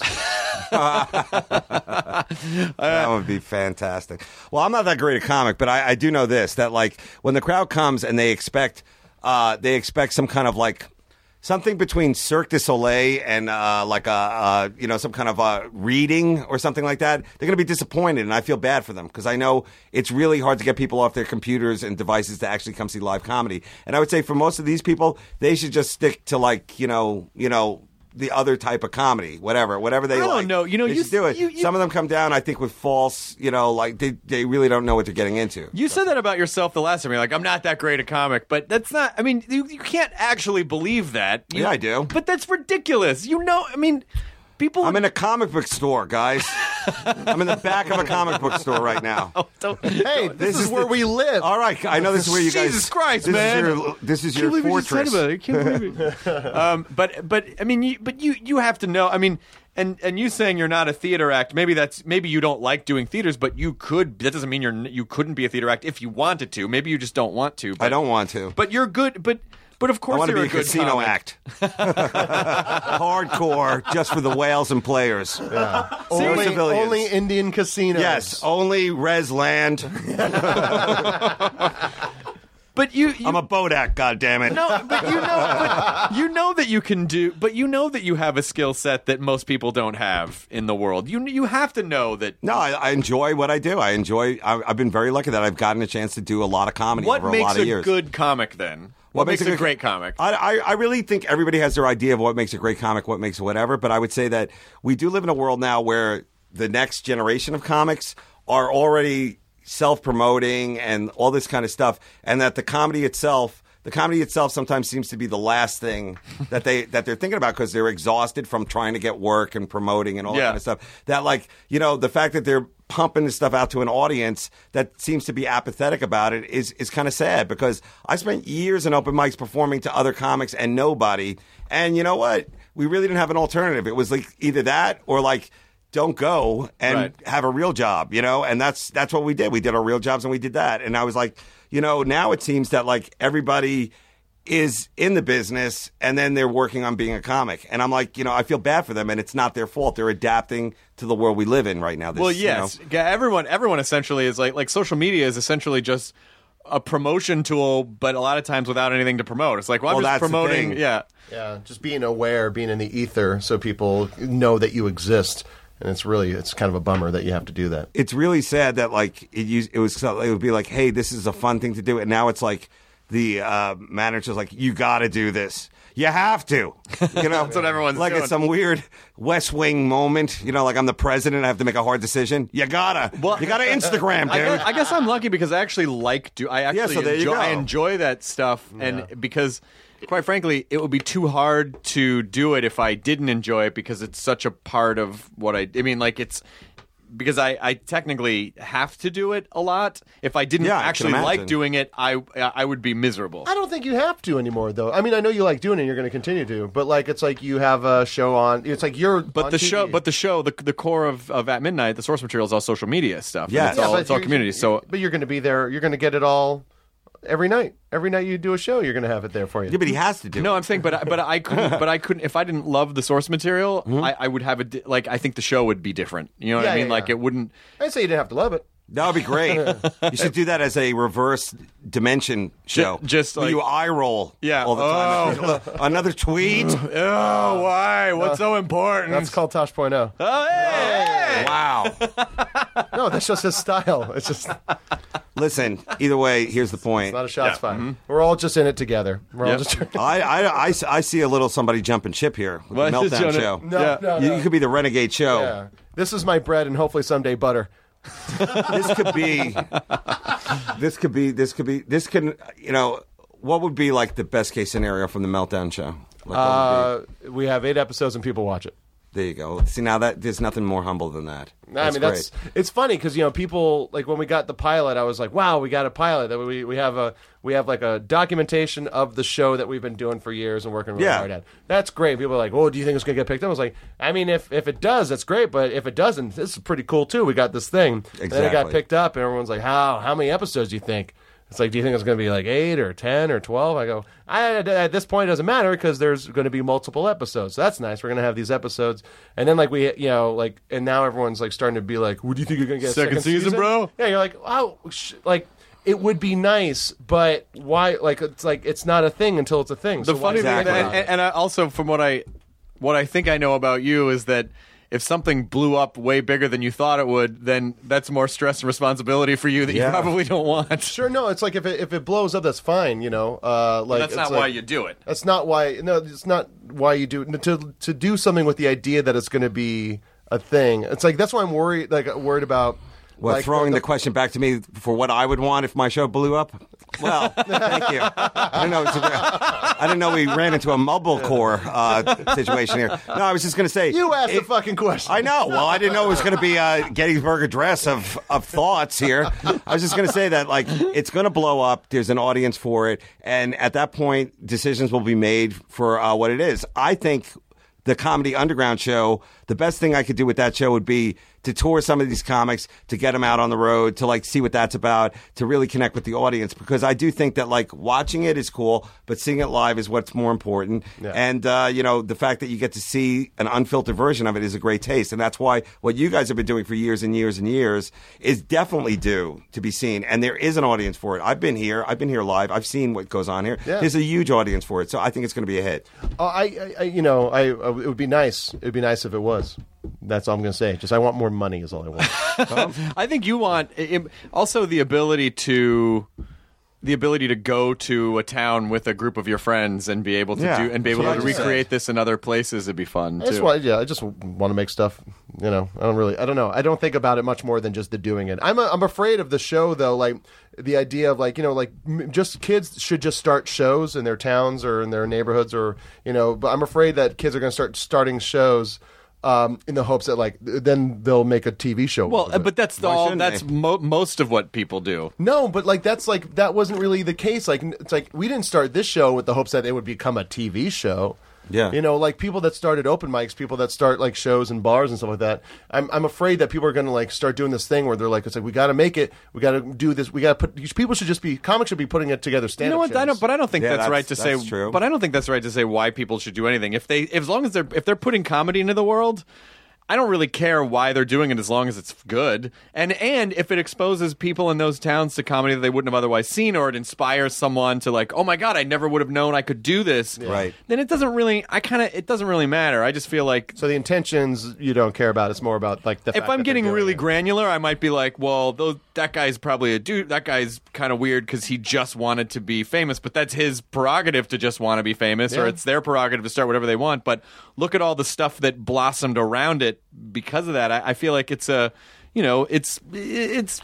Speaker 5: That would be fantastic. Well, I'm not that great a comic, but I, I do know this: that like when the crowd comes and they expect, uh, they expect some kind of like something between Cirque du Soleil and uh, like a uh, you know some kind of uh, reading or something like that. They're going to be disappointed, and I feel bad for them because I know it's really hard to get people off their computers and devices to actually come see live comedy. And I would say for most of these people, they should just stick to like you know you know. the other type of comedy, whatever, whatever they
Speaker 4: I don't
Speaker 5: like.
Speaker 4: know. You know,
Speaker 5: they
Speaker 4: you-
Speaker 5: should do it.
Speaker 4: you- you-
Speaker 5: Some of them come down, I think, with false, you know, like they, they really don't know what they're getting into.
Speaker 4: You said that about yourself the last time. You're like, I'm not that great a comic, but that's not. I mean, you, you can't actually believe that. You-
Speaker 5: Yeah, I do.
Speaker 4: But that's ridiculous. You know, I mean, people.
Speaker 5: I'm in a comic book store, guys. I'm in the back of a comic book store right now.
Speaker 4: Don't-
Speaker 3: Hey, this, is, where
Speaker 5: the-
Speaker 3: we live.
Speaker 5: All right, I know this is where you guys.
Speaker 4: Jesus Christ,
Speaker 5: this
Speaker 4: man.
Speaker 5: Is your, this is
Speaker 4: I
Speaker 5: your
Speaker 4: can't believe you just
Speaker 5: fortress.
Speaker 4: said about it. I can't believe it. um, but but I mean, you, but you you have to know. I mean, and and you saying you're not a theater act. Maybe that's maybe you don't like doing theaters, but you could. That doesn't mean you're n- you couldn't be a theater act if you wanted to. Maybe you just don't want to. But,
Speaker 5: I don't want to.
Speaker 4: But you're good. But but of
Speaker 5: I
Speaker 4: course
Speaker 5: want to
Speaker 4: you're
Speaker 5: be a
Speaker 4: good
Speaker 5: casino
Speaker 4: comic.
Speaker 5: act. Hardcore, just for the whales and players.
Speaker 3: only,
Speaker 5: civilians.
Speaker 3: only Indian casinos.
Speaker 5: Yes, only res land.
Speaker 4: But you, you
Speaker 5: I'm a boat act, goddammit.
Speaker 4: No, but you know, but you know that you can do. But you know that you have a skill set that most people don't have in the world. You you have to know that.
Speaker 5: No, I, I enjoy what I do. I enjoy. I, I've been very lucky that I've gotten a chance to do a lot of comedy
Speaker 4: What
Speaker 5: over a
Speaker 4: makes
Speaker 5: lot of
Speaker 4: a
Speaker 5: years.
Speaker 4: good comic then? What, makes, a,
Speaker 5: good-
Speaker 4: great comic?
Speaker 5: I, I, I really think everybody has their idea of what makes a great comic, what makes whatever. But I would say that we do live in a world now where the next generation of comics are already self-promoting and all this kind of stuff, and that the comedy itself. The comedy itself sometimes seems to be the last thing that they that they're thinking about because they're exhausted from trying to get work and promoting and all that
Speaker 4: Yeah.
Speaker 5: kind of stuff. That like you know the fact that they're pumping this stuff out to an audience that seems to be apathetic about it is is kind of sad because I spent years in open mics performing to other comics and nobody. And you know what? We really didn't have an alternative. It was like either that or like don't go and
Speaker 4: Right.
Speaker 5: have a real job, you know? And that's that's what we did. We did our real jobs and we did that. And I was like, you know, now it seems that like everybody is in the business and then they're working on being a comic. And I'm like, you know, I feel bad for them and it's not their fault. They're adapting to the world we live in right now. This,
Speaker 4: well,
Speaker 5: you
Speaker 4: yes,
Speaker 5: know?
Speaker 4: Yeah, everyone everyone essentially is like like social media is essentially just a promotion tool, but a lot of times without anything to promote. It's like, well, I'm
Speaker 5: Well,
Speaker 4: just
Speaker 5: that's the
Speaker 4: promoting.
Speaker 5: thing.
Speaker 4: Yeah,
Speaker 3: Yeah, just being aware, being in the ether, so people know that you exist. And it's really, it's kind of a bummer that you have to do that.
Speaker 5: It's really sad that like it used, it was so- it would be like, hey, this is a fun thing to do, and now it's like the uh, manager's like, you got to do this. You have to. You know,
Speaker 4: That's what everyone's
Speaker 5: like
Speaker 4: doing.
Speaker 5: it's some weird West Wing moment. You know, like I'm the president, I have to make a hard decision. You gotta,
Speaker 4: Well-
Speaker 5: you gotta Instagram,
Speaker 4: I
Speaker 5: dude.
Speaker 4: guess, I guess I'm lucky because I actually like do. I actually
Speaker 5: so there you
Speaker 4: enjoy,
Speaker 5: go.
Speaker 4: I enjoy that stuff, and because. Quite frankly, it would be too hard to do it if I didn't enjoy it because it's such a part of what I. I mean, like it's because I, I technically have to do it a lot. If I didn't
Speaker 5: Yeah, I can
Speaker 4: actually
Speaker 5: imagine.
Speaker 4: like doing it, I I would be miserable.
Speaker 3: I don't think you have to anymore, though. I mean, I know you like doing it, and you're going to continue to, but like, it's like you have a show on. It's like you're.
Speaker 4: But
Speaker 3: on
Speaker 4: the
Speaker 3: T V.
Speaker 4: show, but the show, the the core of, of At Midnight, the source material is all social media stuff. and
Speaker 5: Yes.
Speaker 4: it's
Speaker 5: Yeah,
Speaker 4: all
Speaker 3: but
Speaker 4: it's all
Speaker 3: you're-
Speaker 4: community. So
Speaker 3: but you're going to be there. You're going to get it all every night. Every night you do a show, you're going to have it there for you.
Speaker 5: yeah, but he has to do.
Speaker 4: no,
Speaker 5: it.
Speaker 4: I'm saying, but I, but I couldn't, but I couldn't. If I didn't love the source material,
Speaker 5: Mm-hmm.
Speaker 4: I, I would have a di- like. I think the show would be different. You know what
Speaker 3: Yeah,
Speaker 4: I mean?
Speaker 3: yeah,
Speaker 4: Like
Speaker 3: yeah.
Speaker 4: it wouldn't.
Speaker 3: I'd say you didn't have to love it.
Speaker 5: That would be great. You should do that as a reverse dimension show.
Speaker 4: Ju- just
Speaker 5: where
Speaker 4: like-
Speaker 5: you eye roll
Speaker 4: Yeah.
Speaker 5: all the time. Another tweet?
Speaker 4: Oh, why? What's so important?
Speaker 3: That's called Tosh point oh.
Speaker 4: Oh, hey!
Speaker 5: Wow.
Speaker 3: No, that's just his style. It's just it's
Speaker 5: Listen, either way, here's the point.
Speaker 3: not a shots
Speaker 4: Yeah.
Speaker 3: fired.
Speaker 4: Mm-hmm.
Speaker 3: We're all just in it together. We're
Speaker 4: Yep.
Speaker 3: all just.
Speaker 5: I, I, I, I see a little somebody jumping ship here with
Speaker 4: What
Speaker 5: the
Speaker 4: is
Speaker 5: Meltdown
Speaker 4: Jonah-
Speaker 5: show.
Speaker 3: No,
Speaker 4: Yeah.
Speaker 3: no,
Speaker 5: You,
Speaker 3: no.
Speaker 5: you could be the renegade show.
Speaker 3: Yeah. This is my bread, and hopefully someday butter.
Speaker 5: This could be. This could be. This could be. This can. You know, what would be like the best case scenario from the Meltdown show? Like, what would
Speaker 3: Uh, we have eight episodes, and people watch it.
Speaker 5: be? There you go. See, now that there's nothing more humble than that.
Speaker 3: I mean, that's
Speaker 5: great.
Speaker 3: it's funny because you know people like when we got the pilot, I was like, "Wow, we got a pilot! That we we have a we have like a documentation of the show that we've been doing for years and working really
Speaker 5: Yeah.
Speaker 3: hard at." That's great. People are like, "Oh, do you think it's gonna get picked up?" I was like, "I mean, if if it does, that's great. But if it doesn't, this is pretty cool too. We got this thing." And then it got
Speaker 5: Exactly.
Speaker 3: picked up, and everyone's like, "How how many episodes do you think?" It's like, do you think it's going to be like eight or ten or twelve? I go, I, at this point, it doesn't matter because there's going to be multiple episodes. So that's nice. We're going to have these episodes. And then, like, we, you know, like, and now everyone's, like, starting to be like, what do you think you're going to get? a
Speaker 4: Second season, bro?
Speaker 3: Yeah, you're like, oh, sh-, like, it would be nice, but why? Like, it's like, it's not a thing until it's a thing.
Speaker 4: The
Speaker 3: So why
Speaker 4: funny thing,
Speaker 5: Exactly.
Speaker 4: and, and, and I also from what I, what I think I know about you is that if something blew up way bigger than you thought it would, then that's more stress and responsibility for you that
Speaker 5: Yeah.
Speaker 4: you probably don't want.
Speaker 3: Sure, no, it's like if it, if it blows up, that's fine, you know. Uh, like
Speaker 4: That's
Speaker 3: it's
Speaker 4: not
Speaker 3: like-
Speaker 4: why you do it.
Speaker 3: That's not why. No, it's not why you do to to do something with the idea that it's going to be a thing. It's like that's why I'm worried. Like worried about.
Speaker 5: Well,
Speaker 3: like,
Speaker 5: throwing the question back to me for what I would want if my show blew up. Well, thank you. I didn't know. It was a- I didn't know we ran into a Mumblecore uh, situation here. No, I was just going to say
Speaker 3: You asked the
Speaker 5: it-
Speaker 3: fucking question.
Speaker 5: I know. Well, I didn't know it was going to be a Gettysburg Address of, of thoughts here. I was just going to say that, like, it's going to blow up. There's an audience for it. And at that point, decisions will be made for uh, what it is. I think the Comedy Underground show, the best thing I could do with that show would be to tour some of these comics, to get them out on the road, to like see what that's about, to really connect with the audience. Because I do think that like watching it is cool, but seeing it live is what's more important.
Speaker 3: Yeah.
Speaker 5: And, uh, you know, the fact that you get to see an unfiltered version of it is a great taste. And that's why what you guys have been doing for years and years and years is definitely due to be seen. And there is an audience for it. I've been here. I've been here live. I've seen what goes on here.
Speaker 3: Yeah.
Speaker 5: There's a huge audience for it. So I think it's going to be a hit.
Speaker 3: Oh, I, I, I, you know, I, uh, it would be nice. It would be nice if it was. That's all I'm going to say. Just I want more money is all I want.
Speaker 4: I think you want i- i- also the ability to the ability to go to a town with a group of your friends and be able to
Speaker 5: Yeah,
Speaker 4: do and be
Speaker 5: that's
Speaker 4: able
Speaker 5: what
Speaker 4: to
Speaker 5: I just
Speaker 4: recreate
Speaker 5: said.
Speaker 4: this in other places. It'd be fun
Speaker 3: I just
Speaker 4: too.
Speaker 3: want, yeah, I just want to make stuff. You know, I don't really, I don't know. I don't think about it much more than just the doing it. I'm, a, I'm afraid of the show though. Like the idea of like, you know, like m- just kids should just start shows in their towns or in their neighborhoods or you know. But I'm afraid that kids are going to start starting shows. Um, in the hopes that like th- then they'll make a T V show.
Speaker 4: Well,
Speaker 3: out of it.
Speaker 4: but that's the,
Speaker 5: Why
Speaker 4: all.
Speaker 5: shouldn't
Speaker 4: That's
Speaker 5: they?
Speaker 4: mo- most of what people do.
Speaker 3: no, but like that's like that wasn't really the case. Like it's like we didn't start this show with the hopes that it would become a T V show.
Speaker 5: Yeah.
Speaker 3: you know, like people that started open mics, people that start like shows and bars and stuff like that. I'm I'm afraid that people are going to like start doing this thing where they're like, it's like we got to make it, we got to do this, we got to put. People should just be comics should be putting it together. Stand
Speaker 4: You know what? I don't, but I don't think
Speaker 5: Yeah,
Speaker 4: that's,
Speaker 5: that's-
Speaker 4: right to
Speaker 5: that's
Speaker 4: say.
Speaker 5: true.
Speaker 4: But I don't think that's right to say why people should do anything. If they, if, as long as they're, if they're putting comedy into the world, I don't really care why they're doing it as long as it's good. And and if it exposes people in those towns to comedy that they wouldn't have otherwise seen, or it inspires someone to like, oh my god, I never would have known I could do this.
Speaker 5: Right.
Speaker 4: Then it doesn't really. I kind of. It doesn't really matter. I just feel like.
Speaker 3: So the intentions you don't care about. It's more about like the.
Speaker 4: If
Speaker 3: fact
Speaker 4: I'm
Speaker 3: that they're
Speaker 4: getting
Speaker 3: doing
Speaker 4: really
Speaker 3: it.
Speaker 4: granular, I might be like, well, those, that guy's probably a dude. That guy's kind of weird because he just wanted to be famous, but that's his prerogative to just want to be famous, or
Speaker 3: Yeah.
Speaker 4: it's their prerogative to start whatever they want. But look at all the stuff that blossomed around it because of that. I, I feel like it's a, you know, it's it's.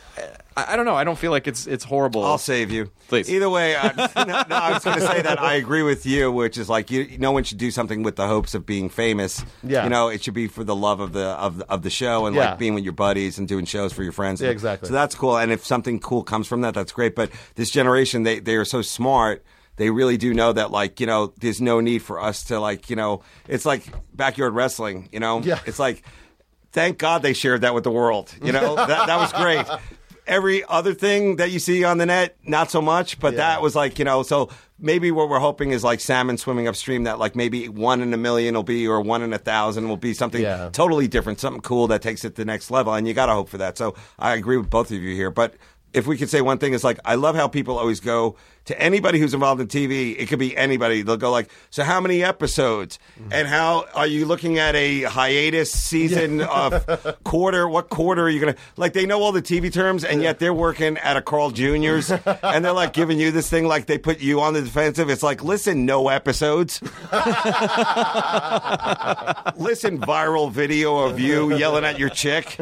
Speaker 4: I, I don't know. I don't feel like it's it's horrible.
Speaker 5: I'll save you.
Speaker 4: Please.
Speaker 5: Either way, uh, no, no, I was going to say that I agree with you, which is like you, no one should do something with the hopes of being famous.
Speaker 3: Yeah.
Speaker 5: You know, it should be for the love of the of, of the show and
Speaker 3: Yeah.
Speaker 5: like being with your buddies and doing shows for your friends.
Speaker 3: Yeah, exactly.
Speaker 5: So that's cool. And if something cool comes from that, that's great. But this generation, they they are so smart. They really do know that, like, you know, there's no need for us to, like, you know, it's like backyard wrestling, you know?
Speaker 3: Yeah.
Speaker 5: It's like, thank God they shared that with the world, you know? that, that was great. every other thing that you see on the net, not so much. But
Speaker 3: Yeah.
Speaker 5: that was like, you know, so maybe what we're hoping is like salmon swimming upstream, that like maybe one in a million will be, or one in a thousand will be something
Speaker 3: Yeah.
Speaker 5: totally different, something cool that takes it to the next level. And you got to hope for that. So I agree with both of you here. But if we could say one thing, is like, I love how people always go to anybody who's involved in T V. It could be anybody. They'll go like, so how many episodes? And how are you looking at a hiatus season of quarter? What quarter are you going to, like, they know all the T V terms, and yet they're working at a Carl Junior's and they're like giving you this thing like they put you on the defensive. It's like, listen, no episodes. Listen, viral video of you yelling at your chick.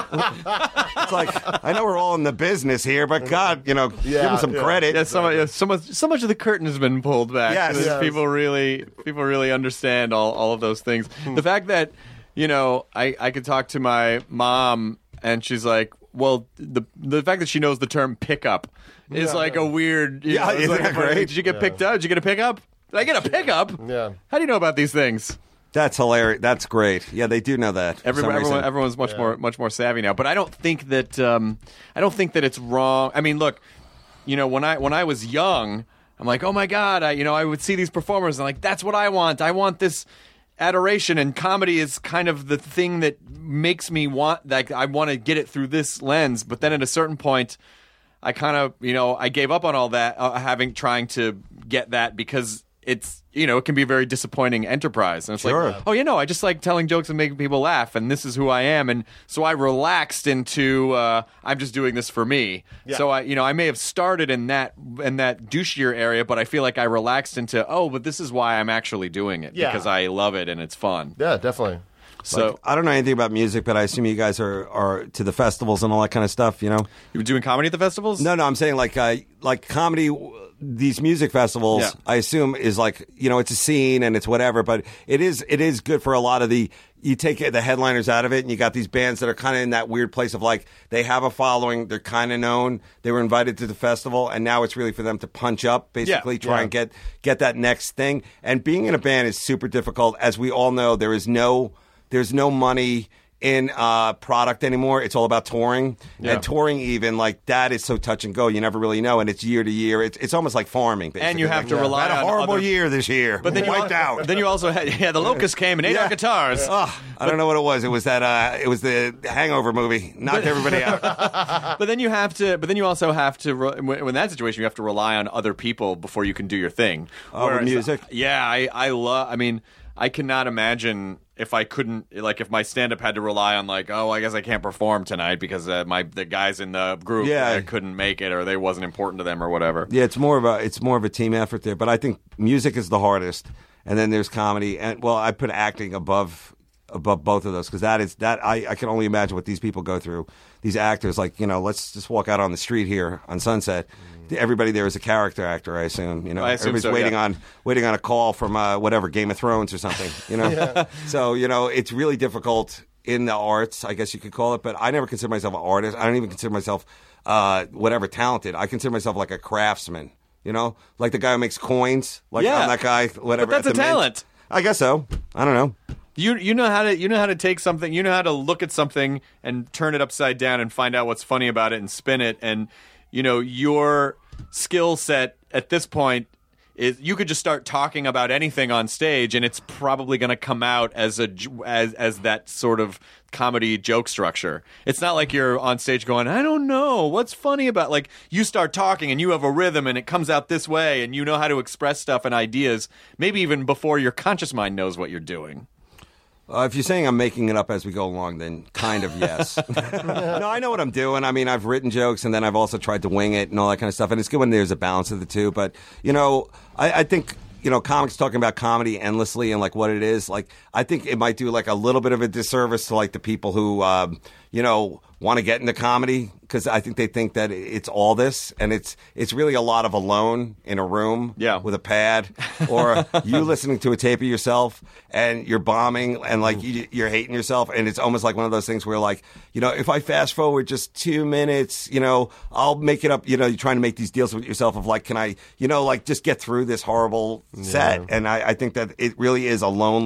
Speaker 5: It's like, I know we're all in the business here, but God, you know, give
Speaker 3: Yeah,
Speaker 5: them some
Speaker 3: yeah.
Speaker 5: credit.
Speaker 4: Yeah, so much, so much, so much of the curtain has been pulled back.
Speaker 5: Yes.
Speaker 4: That
Speaker 3: Yes.
Speaker 4: people really, people really understand all, all of those things. The fact that, you know, I, I could talk to my mom and she's like, well, the the fact that she knows the term pickup is
Speaker 3: Yeah.
Speaker 4: like a weird. You
Speaker 5: Yeah,
Speaker 4: know, it's
Speaker 5: isn't
Speaker 4: like
Speaker 5: that
Speaker 4: a-
Speaker 5: great?
Speaker 4: Did you get picked up? Did you get a pickup? Did I get a pickup?
Speaker 3: Yeah.
Speaker 4: How do you know about these things?
Speaker 5: That's hilarious. That's great. Yeah, they do know that. for
Speaker 4: Everyone,
Speaker 5: some reason.
Speaker 4: everyone, everyone's much more much more savvy now. But I don't think that um, I don't think that it's wrong. I mean, look, you know, when I when I was young, I'm like, oh my God, I you know, I would see these performers and like, that's what I want. I want this adoration, and comedy is kind of the thing that makes me want, like, I want to get it through this lens. But then at a certain point, I kind of, you know, I gave up on all that, uh, having trying to get that, because it's, you know, it can be a very disappointing enterprise. And it's
Speaker 5: Sure.
Speaker 4: like, oh, you know, I just like telling jokes and making people laugh, and this is who I am. And so I relaxed into, uh, I'm just doing this for me.
Speaker 3: Yeah.
Speaker 4: So I, you know, I may have started in that in that douchier area, but I feel like I relaxed into, oh, but this is why I'm actually doing it,
Speaker 3: Yeah.
Speaker 4: because I love it and it's fun.
Speaker 3: Yeah, definitely.
Speaker 4: So
Speaker 5: Like, I don't know anything about music, but I assume you guys are, are to the festivals and all that kind of stuff, you know?
Speaker 4: you were doing comedy at the festivals?
Speaker 5: No, no, I'm saying like uh, like comedy, these music festivals,
Speaker 4: Yeah.
Speaker 5: I assume is like, you know, it's a scene and it's whatever, but it is it is good for a lot of the, you take the headliners out of it and you got these bands that are kind of in that weird place of like, they have a following, they're kind of known, they were invited to the festival, and now it's really for them to punch up, basically
Speaker 4: Yeah.
Speaker 5: try
Speaker 3: Yeah.
Speaker 5: and get get that next thing. And being in a band is super difficult. As we all know, there is no there's no money in uh, product anymore. It's all about touring.
Speaker 4: Yeah.
Speaker 5: And touring, even, like, that is so touch and go. You never really know, and it's year to year. It's it's almost like farming, basically.
Speaker 4: And you have
Speaker 5: Like,
Speaker 4: to rely
Speaker 5: I had a
Speaker 4: on
Speaker 5: horrible
Speaker 4: other-
Speaker 5: year this year.
Speaker 4: But then you
Speaker 5: wiped
Speaker 4: al-
Speaker 5: out.
Speaker 4: Then you also had, yeah, the Locust came and ate
Speaker 5: Yeah.
Speaker 4: our guitars.
Speaker 5: Ugh, I don't know what it was. It was that. Uh, it was the Hangover movie. Knocked everybody out.
Speaker 4: But then you have to. But then you also have to. re- When in that situation, you have to rely on other people before you can do your thing.
Speaker 5: Oh, with
Speaker 4: Whereas-
Speaker 5: music?
Speaker 4: Yeah, I. I love. I mean, I cannot imagine if I couldn't. Like, if my stand-up had to rely on, like, oh, I guess I can't perform tonight because uh, my the guys in the group
Speaker 5: Yeah.
Speaker 4: uh, couldn't make it, or they wasn't important to them, or whatever.
Speaker 5: Yeah, it's more of a it's more of a team effort there. But I think music is the hardest, and then there's comedy, and well, I put acting above above both of those, because that is that I, I can only imagine what these people go through. These actors, like, you know, let's just walk out on the street here on Sunset. Everybody there is a character actor, I assume. You know,
Speaker 4: I assume
Speaker 5: everybody's
Speaker 4: so,
Speaker 5: waiting
Speaker 4: yeah.
Speaker 5: on waiting on a call from uh, whatever Game of Thrones or something. You know, so you know it's really difficult in the arts, I guess you could call it. But I never consider myself an artist. I don't even consider myself uh, whatever talented. I consider myself like a craftsman. You know, like the guy who makes coins. Like
Speaker 4: Yeah.
Speaker 5: I'm that guy. Whatever.
Speaker 4: But that's
Speaker 5: at the
Speaker 4: a
Speaker 5: Mint.
Speaker 4: talent.
Speaker 5: I guess so. I don't know.
Speaker 4: You you know how to you know how to take something, you know how to look at something and turn it upside down and find out what's funny about it and spin it. And you know, your skill set at this point is, you could just start talking about anything on stage and it's probably going to come out as a j- as as that sort of comedy joke structure. It's not like you're on stage going, I don't know what's funny about, like, you start talking and you have a rhythm and it comes out this way and you know how to express stuff and ideas maybe even before your conscious mind knows what you're doing.
Speaker 5: Uh, if you're saying I'm making it up as we go along, then kind of yes. No, I know what I'm doing. I mean, I've written jokes, and then I've also tried to wing it and all that kind of stuff. And it's good when there's a balance of the two. But, you know, I, I think, you know, comics talking about comedy endlessly and, like, what it is, like, I think it might do, like, a little bit of a disservice to, like, the people who, um, you know, want to get into comedy, because I think they think that it's all this, and it's it's really a lot of alone in a room
Speaker 4: Yeah.
Speaker 5: with a pad, or you listening to a tape of yourself and you're bombing and like you, you're hating yourself, and it's almost like one of those things where, like, you know, if I fast forward just two minutes, you know, I'll make it up. You know, you're trying to make these deals with yourself of like, can I, you know, like just get through this horrible set, and I, I think that it really is a lonely,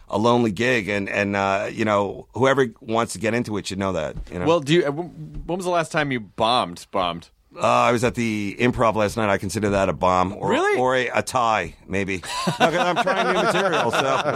Speaker 5: a lonely gig, and and uh, you know, whoever wants to get into it should know that. You know.
Speaker 4: Well, do you? When was the last time you bombed? Bombed.
Speaker 5: Uh, I was at the Improv last night. I consider that a bomb, or
Speaker 4: Really?
Speaker 5: or a, a tie, maybe. No, 'cause I'm trying new material.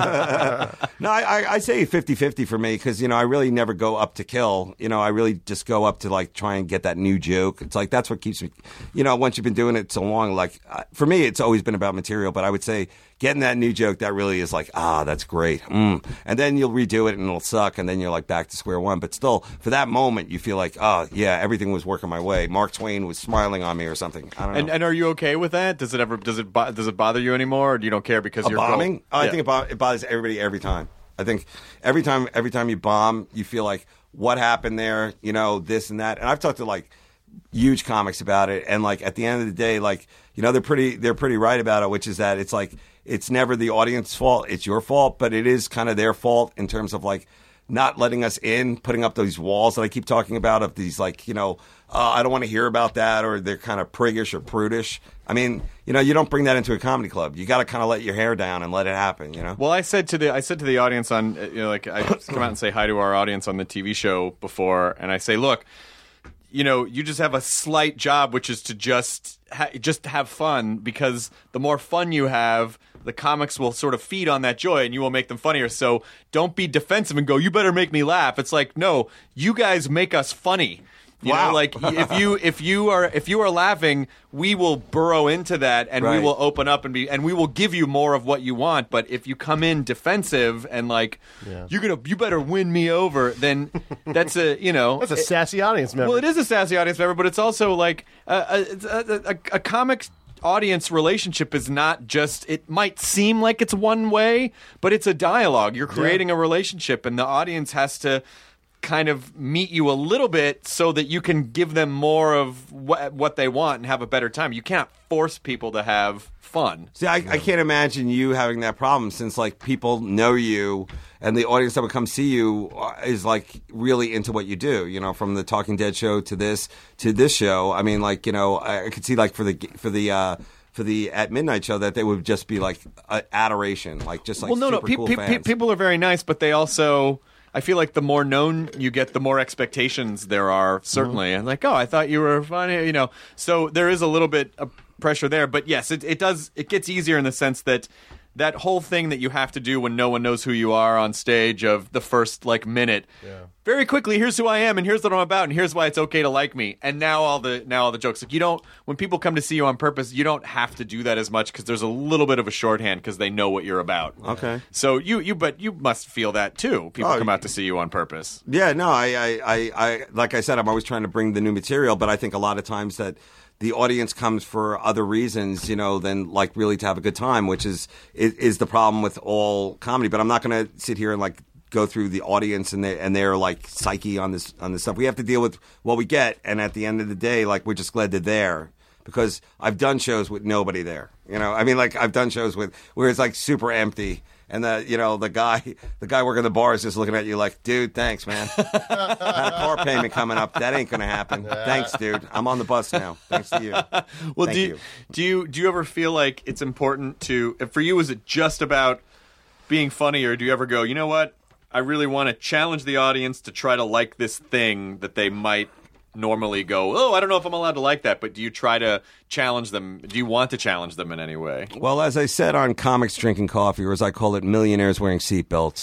Speaker 5: So no, I, I, I say fifty-fifty for me because you know I really never go up to kill. You know, I really just go up to like try and get that new joke. It's like that's what keeps me. You know, once you've been doing it so long, like uh, for me, it's always been about material. But I would say getting that new joke that really is like ah, that's great. Mm. And then you'll redo it and it'll suck, and then you're like back to square one. But still, for that moment, you feel like oh yeah, everything was working my way. Mark Twain was smiling on me or something. I don't know.
Speaker 4: And, and are you okay with that? Does it ever does it bo- does it bother you anymore, or do you don't care because
Speaker 5: a
Speaker 4: you're
Speaker 5: bombing?
Speaker 4: Goal-
Speaker 5: Oh, I
Speaker 4: Yeah.
Speaker 5: think it, bo- it bothers everybody every time. I think every time every time you bomb, you feel like what happened there, you know, this and that. And I've talked to like huge comics about it, and like at the end of the day, like you know, they're pretty they're pretty right about it, which is that it's like it's never the audience's fault, it's your fault, but it is kind of their fault in terms of like not letting us in, putting up those walls that I keep talking about of these like, you know, uh, I don't want to hear about that, or they're kind of priggish or prudish. I mean, you know, you don't bring that into a comedy club. You got to kind of let your hair down and let it happen, you know?
Speaker 4: Well, I said to the I said to the audience on uh, you know like I come out and say hi to our audience on the T V show before, and I say, look, you know, you just have a slight job, which is to just ha- just have fun, because the more fun you have, the comics will sort of feed on that joy, and you will make them funnier. So don't be defensive and go, you better make me laugh. It's like, no, you guys make us funny. You
Speaker 5: Wow.
Speaker 4: know, like if you if you are if you are laughing, we will burrow into that, and we
Speaker 5: Right.
Speaker 4: will open up and be and we will give you more of what you want. But if you come in defensive and like you're gonna you better win me over, then that's a you know
Speaker 3: That's a
Speaker 4: it-
Speaker 3: sassy audience member.
Speaker 4: well, it is a sassy audience member, but it's also like a, a, a, a, a comic audience relationship is not just, it might seem like it's one way, but it's a dialogue. You're creating a relationship, and the audience has to kind of meet you a little bit so that you can give them more of what, what they want and have a better time. You can't force people to have fun.
Speaker 5: See, I, I can't imagine you having that problem since, like, people know you and the audience that would come see you is, like, really into what you do, you know, from the Talking Dead show to this to this show. I mean, like, you know, I, I could see, like, for the for the uh, for the At Midnight show that they would just be, like, uh, adoration, like, just, like,
Speaker 4: well, no, no,
Speaker 5: super
Speaker 4: pe-
Speaker 5: cool
Speaker 4: pe-
Speaker 5: fans.
Speaker 4: pe- people are very nice, but they also... I feel like the more known you get, the more expectations there are, certainly. And like, oh, I thought you were funny, you know. So there is a little bit of pressure there. But yes, it, it does, it gets easier in the sense that that whole thing that you have to do when no one knows who you are on stage of the first, like, minute.
Speaker 3: Yeah.
Speaker 4: Very quickly, here's who I am, and here's what I'm about, and here's why it's okay to like me. And now all the now all the jokes. Like, you don't, when people come to see you on purpose, you don't have to do that as much because there's a little bit of a shorthand because they know what you're about.
Speaker 5: Okay.
Speaker 4: So you, you, but you must feel that too. People
Speaker 5: Oh,
Speaker 4: come out to see you on purpose.
Speaker 5: Yeah, no, I, I, I, I, like I said, I'm always trying to bring the new material, but I think a lot of times that the audience comes for other reasons, you know, than like really to have a good time, which is is, is the problem with all comedy. But I'm not going to sit here and like go through the audience and their and their like psyche on this on this stuff. We have to deal with what we get, and at the end of the day, like we're just glad they're there. Because I've done shows with nobody there, you know. I mean, like I've done shows with where it's like super empty, and the you know the guy the guy working the bar is just looking at you like, dude, thanks, man. Had a car payment coming up. That ain't gonna happen. Thanks, dude. I'm on the bus now. Thanks to you.
Speaker 4: Well,
Speaker 5: Thank
Speaker 4: do you,
Speaker 5: you.
Speaker 4: do you do you ever feel like it's important to? For you, is it just about being funny, or do you ever go, you know what? I really want to challenge the audience to try to like this thing that they might normally go, oh, I don't know if I'm allowed to like that, but do you try to challenge them? Do you want to challenge them in any way?
Speaker 5: Well, as I said on Comics Drinking Coffee, or as I call it, Millionaires Wearing Seatbelts.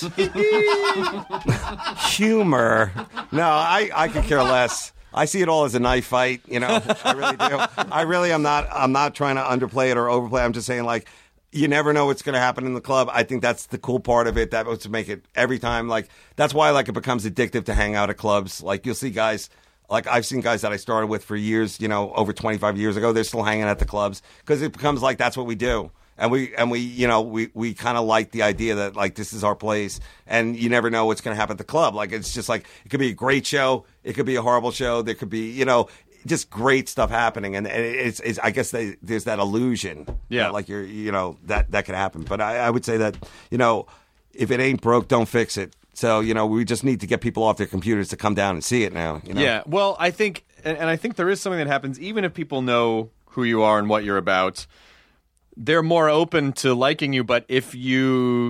Speaker 5: Humor. No, I, I could care less. I see it all as a knife fight, you know. I really do. I really am not I'm not trying to underplay it or overplay. I'm just saying, like, you never know what's going to happen in the club. I think that's the cool part of it. That was to make it every time. Like, that's why, like, it becomes addictive to hang out at clubs. Like, you'll see guys... Like, I've seen guys that I started with for years, you know, over twenty-five years ago. They're still hanging at the clubs because it becomes like that's what we do. And we, and we, you know, we, we kind of like the idea that, like, this is our place. And you never know what's going to happen at the club. Like, it's just like, it could be a great show. It could be a horrible show. There could be, you know, just great stuff happening. And it's, it's I guess they, there's that illusion.
Speaker 4: Yeah.
Speaker 5: That, like, you're, you know, that, that could happen. But I, I would say that, you know, if it ain't broke, don't fix it. So, you know, we just need to get people off their computers to come down and see it now. You know?
Speaker 4: Yeah, well, I think, and, and I think there is something that happens, even if people know who you are and what you're about, they're more open to liking you, but if you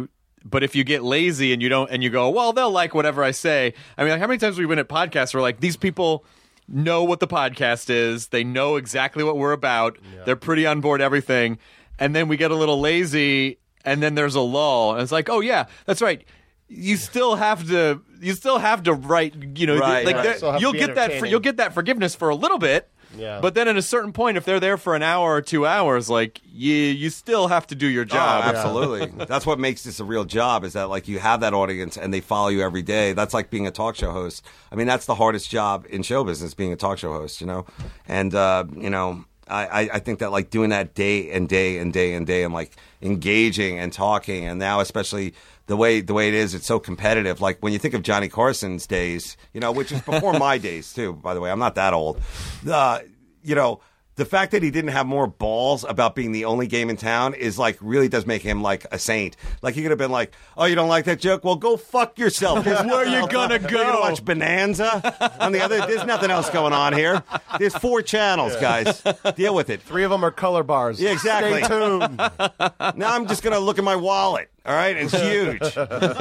Speaker 4: but if you get lazy and you don't, and you go, well, they'll like whatever I say. I mean, like, how many times we've been at podcasts where like these people know what the podcast is, they know exactly what we're about, yeah. they're pretty on board everything, and then we get a little lazy, and then there's a lull, and it's like, oh yeah, that's right. You still have to, you still have to write, you know,
Speaker 5: right,
Speaker 4: like
Speaker 5: right.
Speaker 4: you'll get that, for, you'll get that forgiveness for a little bit.
Speaker 3: Yeah.
Speaker 4: But then at a certain point, if they're there for an hour or two hours, like you, you still have to do your job.
Speaker 5: Oh, absolutely. That's what makes this a real job, is that like you have that audience and they follow you every day. That's like being a talk show host. I mean, that's the hardest job in show business, being a talk show host, you know? And, uh, you know, I, I think that like doing that day and day and day and day and like engaging and talking, and now especially the way the way it is, it's so competitive. Like when you think of Johnny Carson's days, you know, which is before my days too, by the way, I'm not that old. Uh, you know, the fact that he didn't have more balls about being the only game in town is like really does make him like a saint. Like he could have been like, "Oh, you don't like that joke? Well, go fuck yourself."
Speaker 4: Where you gonna go?
Speaker 5: You're gonna watch Bonanza on the other. There's nothing else going on here. There's four channels, guys. Deal with it.
Speaker 3: Three of them are color bars.
Speaker 5: Yeah, exactly.
Speaker 3: Stay tuned.
Speaker 5: Now I'm just gonna look at my wallet. All right, it's huge.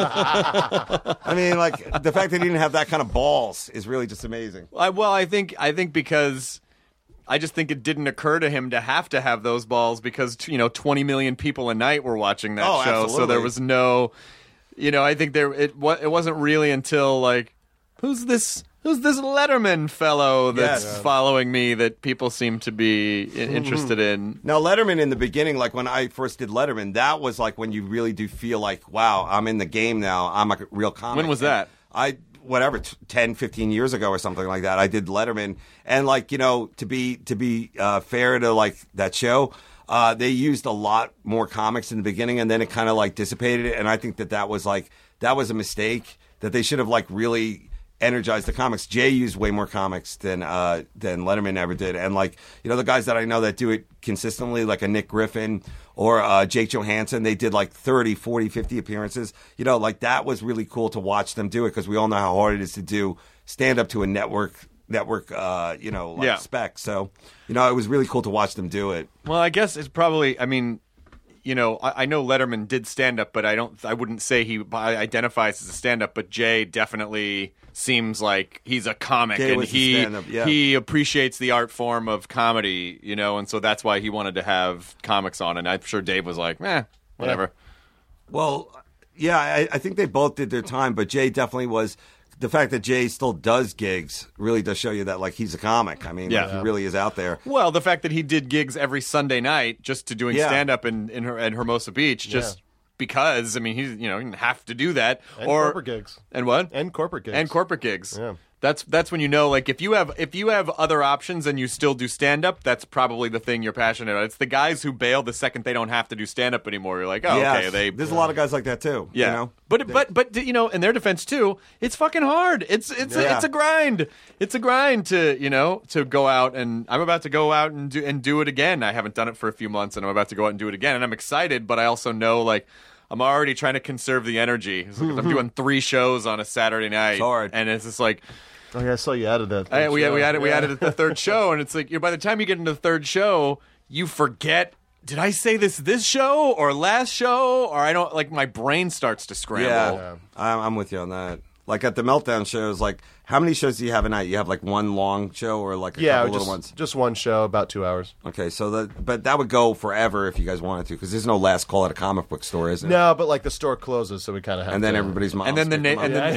Speaker 5: I mean, like the fact that he didn't have that kind of balls is really just amazing.
Speaker 4: I, well, I think I think because I just think it didn't occur to him to have to have those balls because you know twenty million people a night were watching that
Speaker 5: Oh,
Speaker 4: show,
Speaker 5: absolutely.
Speaker 4: so there was no, you know, I think there it wa- it wasn't really until like who's this. Who's this Letterman fellow that's
Speaker 5: Yes.
Speaker 4: following me that people seem to be I- interested in?
Speaker 5: Now, Letterman in the beginning, like when I first did Letterman, that was like when you really do feel like, wow, I'm in the game now. I'm a real comic.
Speaker 4: When was that?
Speaker 5: I, whatever, t- ten, fifteen years ago or something like that. I did Letterman. And like, you know, to be, to be uh, fair to like that show, uh, they used a lot more comics in the beginning and then it kind of like dissipated it. And I think that that was like, that was a mistake that they should have like really energized the comics. Jay used way more comics than uh, than Letterman ever did, and like you know the guys that I know that do it consistently, like a Nick Griffin or uh, Jake Johansson, they did like thirty, forty, fifty appearances. You know, like that was really cool to watch them do it because we all know how hard it is to do stand up to a network network uh, you know like
Speaker 4: Yeah.
Speaker 5: spec. So you know it was really cool to watch them do it.
Speaker 4: Well, I guess it's probably. I mean, you know, I, I know Letterman did stand up, but I don't. I wouldn't say he identifies as a stand up. But Jay definitely seems like he's a comic,
Speaker 5: Jay
Speaker 4: and
Speaker 5: was a
Speaker 4: he
Speaker 5: stand-up, yeah.
Speaker 4: he appreciates the art form of comedy. You know, and so that's why he wanted to have comics on. And I'm sure Dave was like, eh, whatever.
Speaker 5: Well, yeah, I, I think they both did their time, but Jay definitely was. The fact that Jay still does gigs really does show you that, like, he's a comic. I mean,
Speaker 4: Yeah.
Speaker 5: like, he really is out there.
Speaker 4: Well, the fact that he did gigs every Sunday night just to doing
Speaker 5: Yeah.
Speaker 4: stand up in in, her, in Hermosa Beach, just because. I mean, he's you know he didn't have to do that
Speaker 3: And
Speaker 4: or
Speaker 3: corporate gigs.
Speaker 4: and what
Speaker 3: And corporate gigs.
Speaker 4: and corporate gigs.
Speaker 3: Yeah.
Speaker 4: That's that's when you know, like, if you have if you have other options and you still do stand up, that's probably the thing you're passionate about. It's the guys who bail the second they don't have to do stand up anymore. You're like, oh,
Speaker 5: Yes.
Speaker 4: okay, they.
Speaker 5: There's a lot of guys like that, too.
Speaker 4: Yeah,
Speaker 5: You know?
Speaker 4: but but but you know, in their defense too, it's fucking hard. It's it's a,
Speaker 5: Yeah.
Speaker 4: it's a grind. It's a grind to you know to go out and I'm about to go out and do and do it again. I haven't done it for a few months, and I'm about to go out and do it again, and I'm excited. But I also know like. I'm already trying to conserve the energy. It's like, I'm doing three shows on a Saturday night,
Speaker 5: It's hard.
Speaker 4: and it's just like
Speaker 3: Oh yeah, I saw you added that.
Speaker 4: I, we
Speaker 3: show.
Speaker 4: we added we
Speaker 3: Yeah.
Speaker 4: added the third show, and it's like you know, by the time you get into the third show, you forget. Did I say this this show or last show? Or I don't like my brain starts to scramble.
Speaker 5: Yeah, I'm, I'm with you on that. Like at the Meltdown shows, like how many shows do you have a night? You have like one long show or like a
Speaker 3: Yeah,
Speaker 5: couple
Speaker 3: just,
Speaker 5: little ones?
Speaker 3: just one show, about two hours.
Speaker 5: Okay, so that but that would go forever if you guys wanted to, because there's no last call at a comic book store, is there?
Speaker 3: No, but like the store closes, so we kind of have.
Speaker 5: And then
Speaker 3: to,
Speaker 5: everybody's moms.
Speaker 4: And then the
Speaker 5: pick
Speaker 4: na-
Speaker 5: them
Speaker 4: and
Speaker 5: up.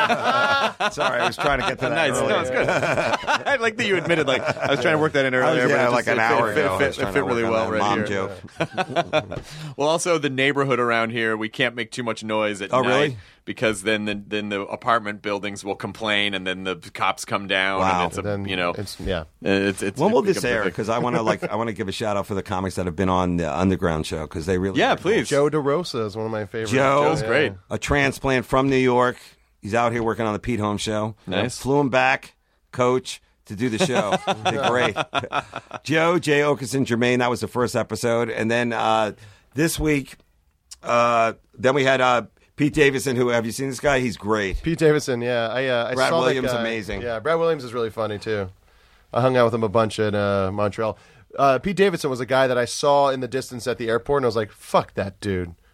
Speaker 4: then
Speaker 5: Sorry, I was trying to get to that.
Speaker 4: nice.
Speaker 5: earlier.
Speaker 4: No, it's good. I like that you admitted. Like I was trying to work that in
Speaker 5: I
Speaker 4: earlier,
Speaker 5: was,
Speaker 4: but
Speaker 5: yeah,
Speaker 4: it
Speaker 5: like
Speaker 4: just,
Speaker 5: an
Speaker 4: it
Speaker 5: hour
Speaker 4: fit,
Speaker 5: ago. I
Speaker 4: Fit,
Speaker 5: was
Speaker 4: fit,
Speaker 5: trying
Speaker 4: fit
Speaker 5: to
Speaker 4: really
Speaker 5: work on
Speaker 4: well
Speaker 5: that
Speaker 4: right
Speaker 5: mom
Speaker 4: here.
Speaker 5: joke.
Speaker 4: Well, also the neighborhood around here, we can't make too much noise at
Speaker 5: Oh,
Speaker 4: night
Speaker 5: really?
Speaker 4: because then the, then the apartment buildings will complain, and then the cops come down,
Speaker 5: Wow.
Speaker 4: and it's a
Speaker 3: Then
Speaker 4: you know
Speaker 3: it's yeah.
Speaker 4: it's it's
Speaker 5: When
Speaker 4: it
Speaker 5: will this
Speaker 4: becomes a
Speaker 5: air?
Speaker 4: thing.
Speaker 5: Because I want to like I want to give a shout out for the comics that have been on the Underground show because they really
Speaker 4: Yeah,
Speaker 5: are cool.
Speaker 4: please.
Speaker 3: Joe DeRosa is one of my favorites.
Speaker 5: Joe.
Speaker 4: Joe's great.
Speaker 5: A transplant from New York. He's out here working on the Pete Holmes show.
Speaker 4: Nice.
Speaker 5: Flew him back, coach, to do the show. They're great. Joe, Jay Okerson, Jermaine, that was the first episode. And then uh, this week, uh, then we had uh, Pete Davidson, who, have you seen this guy? He's great.
Speaker 3: Pete Davidson, yeah, I uh, I
Speaker 5: Brad
Speaker 3: saw that
Speaker 5: Williams,
Speaker 3: guy.
Speaker 5: amazing.
Speaker 3: Yeah, Brad Williams is really funny too. I hung out with him a bunch in uh, Montreal. Uh, Pete Davidson was a guy that I saw in the distance at the airport, and I was like, "Fuck that dude!"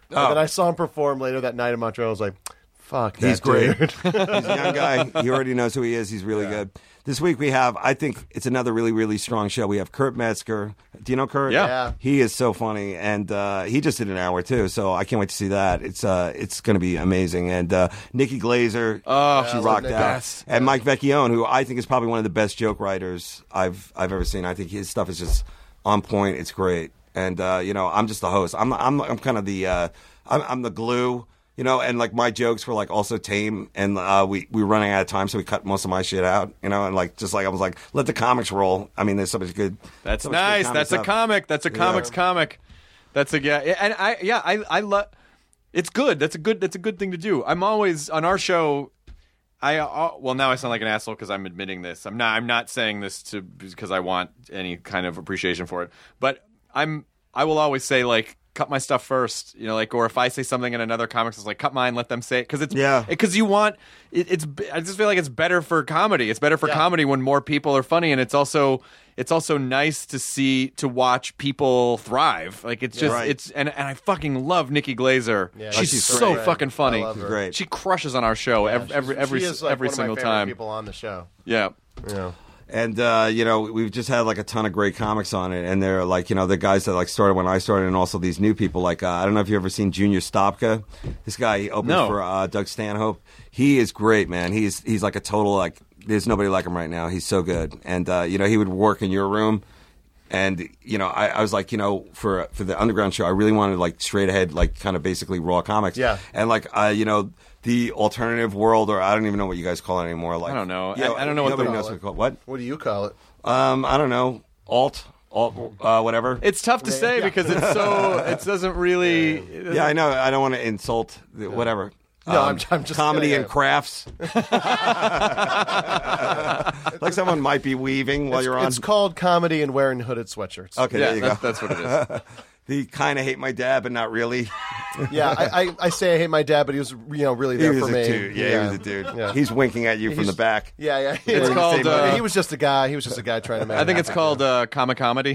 Speaker 5: Oh.
Speaker 3: And then I saw him perform later that night in Montreal. I was like, fuck, that
Speaker 5: He's great.
Speaker 3: dude.
Speaker 5: He's a young guy. He already knows who he is. He's really
Speaker 3: Yeah.
Speaker 5: good. This week we have, I think it's another really, really strong show. We have Kurt Metzger. Do you know Kurt?
Speaker 4: Yeah.
Speaker 3: Yeah.
Speaker 5: He is so funny, and uh, he just did an hour too. So I can't wait to see that. It's uh, it's going to be amazing. And uh, Nikki Glazer,
Speaker 4: Oh,
Speaker 5: she
Speaker 3: I love
Speaker 5: rocked
Speaker 3: Nikki.
Speaker 5: out.
Speaker 4: Best.
Speaker 5: And Mike Vecchione, who I think is probably one of the best joke writers I've I've ever seen. I think his stuff is just on point. It's great. And uh, you know, I'm just the host. I'm I'm I'm kind of the uh, I'm, I'm the glue. You know, and like my jokes were like also tame, and uh, we we were running out of time, so we cut most of my shit out. You know, and like just like I was like, let the comics roll. I mean, there's so much good.
Speaker 4: That's
Speaker 5: so much good
Speaker 4: nice.
Speaker 5: comedy
Speaker 4: That's a
Speaker 5: stuff.
Speaker 4: comic. That's a comics comic. That's a yeah. And I yeah I I love. It's good. That's a good. That's a good thing to do. I'm always on our show. I uh, well now I sound like an asshole because I'm admitting this. I'm not. I'm not saying this to because I want any kind of appreciation for it. But I'm. I will always say like. Cut my stuff first, you know, like, or if I say something in another comics, it's like cut mine, let them say it, because it's
Speaker 5: Yeah.
Speaker 4: because you want it, it's. I just feel like it's better for comedy. It's better for
Speaker 3: Yeah.
Speaker 4: comedy when more people are funny, and it's also it's also nice to see to watch people thrive. Like it's just
Speaker 5: Right.
Speaker 4: it's and and I fucking love Nikki Glazer.
Speaker 3: Yeah,
Speaker 4: she's,
Speaker 5: she's
Speaker 4: so
Speaker 3: great.
Speaker 4: fucking funny.
Speaker 3: I love her.
Speaker 5: Great.
Speaker 4: She crushes on our show every
Speaker 3: She's-
Speaker 4: every every,
Speaker 3: she is, like,
Speaker 4: every
Speaker 3: one of my
Speaker 4: single
Speaker 3: favorite
Speaker 4: time.
Speaker 3: people on the show.
Speaker 4: Yeah.
Speaker 3: You know.
Speaker 5: And uh, you know, we've just had like a ton of great comics on it, and they're like, you know, the guys that like started when I started, and also these new people. Like, uh, I don't know if you've ever seen Junior Stopka. This guy he opens
Speaker 4: No.
Speaker 5: for uh, Doug Stanhope. He is great, man. He's he's like a total like. There's nobody like him right now. He's so good, and uh, you know, he would work in your room. And you know, I, I was like, you know, for for the underground show, I really wanted like straight ahead, like kind of basically raw comics.
Speaker 3: Yeah.
Speaker 5: And like, uh, you know, the alternative world, or I don't even know what you guys call it anymore. Like,
Speaker 4: I don't know.
Speaker 5: you
Speaker 4: I- I don't know what
Speaker 5: nobody
Speaker 4: the-
Speaker 5: knows what to call it. What?
Speaker 3: What do you call it?
Speaker 5: Um, I don't know. Alt, alt, uh, whatever.
Speaker 4: It's tough to say because it's so it doesn't really. it doesn't-
Speaker 5: Yeah, I know. I don't want to insult the, whatever. Um,
Speaker 3: No, I'm- I'm just
Speaker 5: comedy
Speaker 3: kidding.
Speaker 5: and crafts. Like someone might be weaving while
Speaker 3: It's,
Speaker 5: you're on.
Speaker 3: it's called comedy and wearing hooded sweatshirts.
Speaker 5: Okay,
Speaker 4: Yeah,
Speaker 5: there you
Speaker 4: that's,
Speaker 5: go.
Speaker 4: that's what it is.
Speaker 5: The kind of hate my dad, but not really.
Speaker 3: Yeah, I, I, I say I hate my dad, but he was, you know, really
Speaker 5: He
Speaker 3: there
Speaker 5: was
Speaker 3: for
Speaker 5: a
Speaker 3: me.
Speaker 5: dude. Yeah, he was a dude.
Speaker 3: Yeah.
Speaker 5: He's winking at you from the
Speaker 3: He's-
Speaker 5: back.
Speaker 3: Yeah, yeah.
Speaker 4: It's
Speaker 3: Yeah.
Speaker 4: called,
Speaker 3: I mean,
Speaker 4: uh,
Speaker 3: he was just a guy. He was just a guy trying to make.
Speaker 4: I think
Speaker 3: it
Speaker 4: it's
Speaker 3: happen.
Speaker 4: called uh, comic comedy.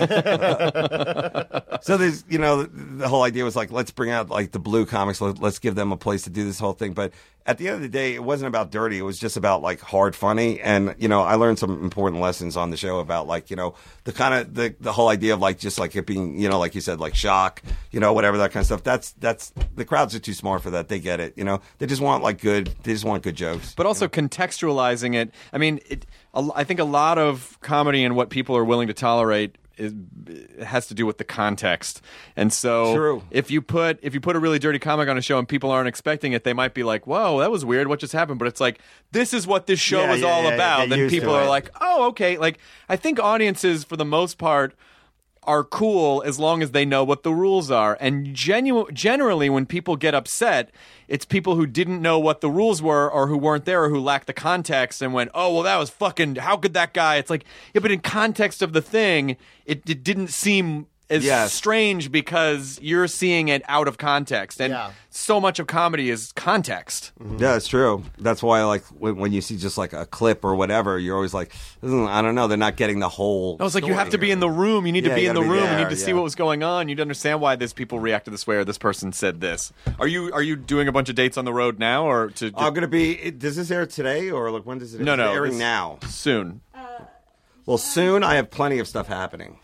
Speaker 5: So there's, you know, the, the whole idea was like, let's bring out like the blue comics. Let, let's give them a place to do this whole thing. But at the end of the day, it wasn't about dirty. It was just about like hard funny. And, you know, I learned some important lessons on the show about like, you know, the kind of the, the whole idea of like just like it being, you know, like you said, like shock, you know, whatever, that kind of stuff. That's, that's, the crowds are too smart for that. They get it. You know, they just want like good, they just want good jokes.
Speaker 4: But also contextualizing it. I mean, it, a- I think a lot of comedy and what people are willing to tolerate is, has to do with the context. And so,
Speaker 5: True.
Speaker 4: if you put if you put a really dirty comic on a show and people aren't expecting it, they might be like, "Whoa, that was weird. What just happened?" But it's like, this is what this show
Speaker 5: Yeah,
Speaker 4: is
Speaker 5: yeah,
Speaker 4: all
Speaker 5: yeah,
Speaker 4: about.
Speaker 5: get
Speaker 4: Then
Speaker 5: used to
Speaker 4: people
Speaker 5: it.
Speaker 4: are like, "Oh, okay." Like, I think audiences, for the most part, are cool as long as they know what the rules are. And genu- generally, when people get upset, it's people who didn't know what the rules were or who weren't there or who lacked the context and went, oh, well, that was fucking, how could that guy? It's like, yeah, but in context of the thing, it, it didn't seem as
Speaker 5: Yes.
Speaker 4: strange because you're seeing it out of context. And
Speaker 3: Yeah.
Speaker 4: so much of comedy is context.
Speaker 5: Yeah, it's true. That's why, like, when, when you see just like a clip or whatever, you're always like, "Mm, I don't know. They're not getting the whole.
Speaker 4: I was like, you
Speaker 5: story
Speaker 4: have to be
Speaker 5: here."
Speaker 4: in the room. You need
Speaker 5: Yeah,
Speaker 4: to be
Speaker 5: you
Speaker 4: in the
Speaker 5: gotta be
Speaker 4: room. you
Speaker 5: there,
Speaker 4: need to see
Speaker 5: yeah.
Speaker 4: what was going on. You'd understand why this people reacted this way or this person said this. Are you are you doing a bunch of dates on the road now or to?
Speaker 5: I'm gonna be. It, does this air today or like when does it?
Speaker 4: no,
Speaker 5: is it
Speaker 4: no,
Speaker 5: airing
Speaker 4: this-
Speaker 5: now.
Speaker 4: soon.
Speaker 5: Well, soon I have plenty of stuff happening.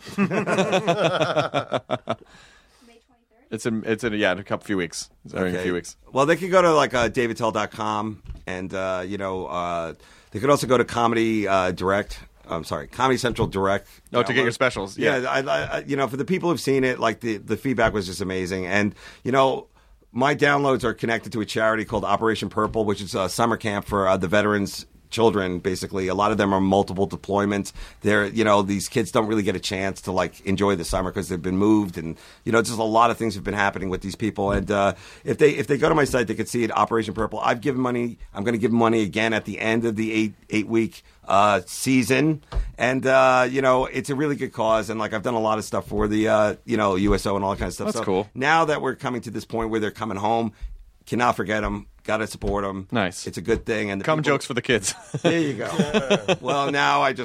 Speaker 4: It's in it's in yeah in a couple few weeks. It's airing in a few weeks.
Speaker 5: Well, they could go to like uh, david tell dot com and uh, you know uh, they could also go to Comedy uh, Direct. I'm sorry, Comedy Central Direct.
Speaker 4: Oh, to get
Speaker 5: download.
Speaker 4: your specials.
Speaker 5: Yeah,
Speaker 4: Yeah.
Speaker 5: I, I, I- you know, for the people who've seen it, like the the feedback was just amazing, and you know. My downloads are connected to a charity called Operation Purple, which is a summer camp for uh, the veterans' children. Basically, a lot of them are multiple deployments. They're, you know, these kids don't really get a chance to like enjoy the summer because they've been moved, and you know, just a lot of things have been happening with these people. And uh, if they if they go to my site, they can see it. Operation Purple. I've given money. I'm going to give money again at the end of the eight eight week uh, season, and uh, you know, it's a really good cause. And like I've done a lot of stuff for the uh, you know U S O and all that kind of stuff.
Speaker 4: That's
Speaker 5: So
Speaker 4: cool.
Speaker 5: Now that we're coming to this point where they're coming home, cannot forget them. Got to support them.
Speaker 4: Nice.
Speaker 5: It's a good thing. And the
Speaker 4: Come
Speaker 5: people-
Speaker 4: jokes for the kids.
Speaker 5: There you go. Well, now I just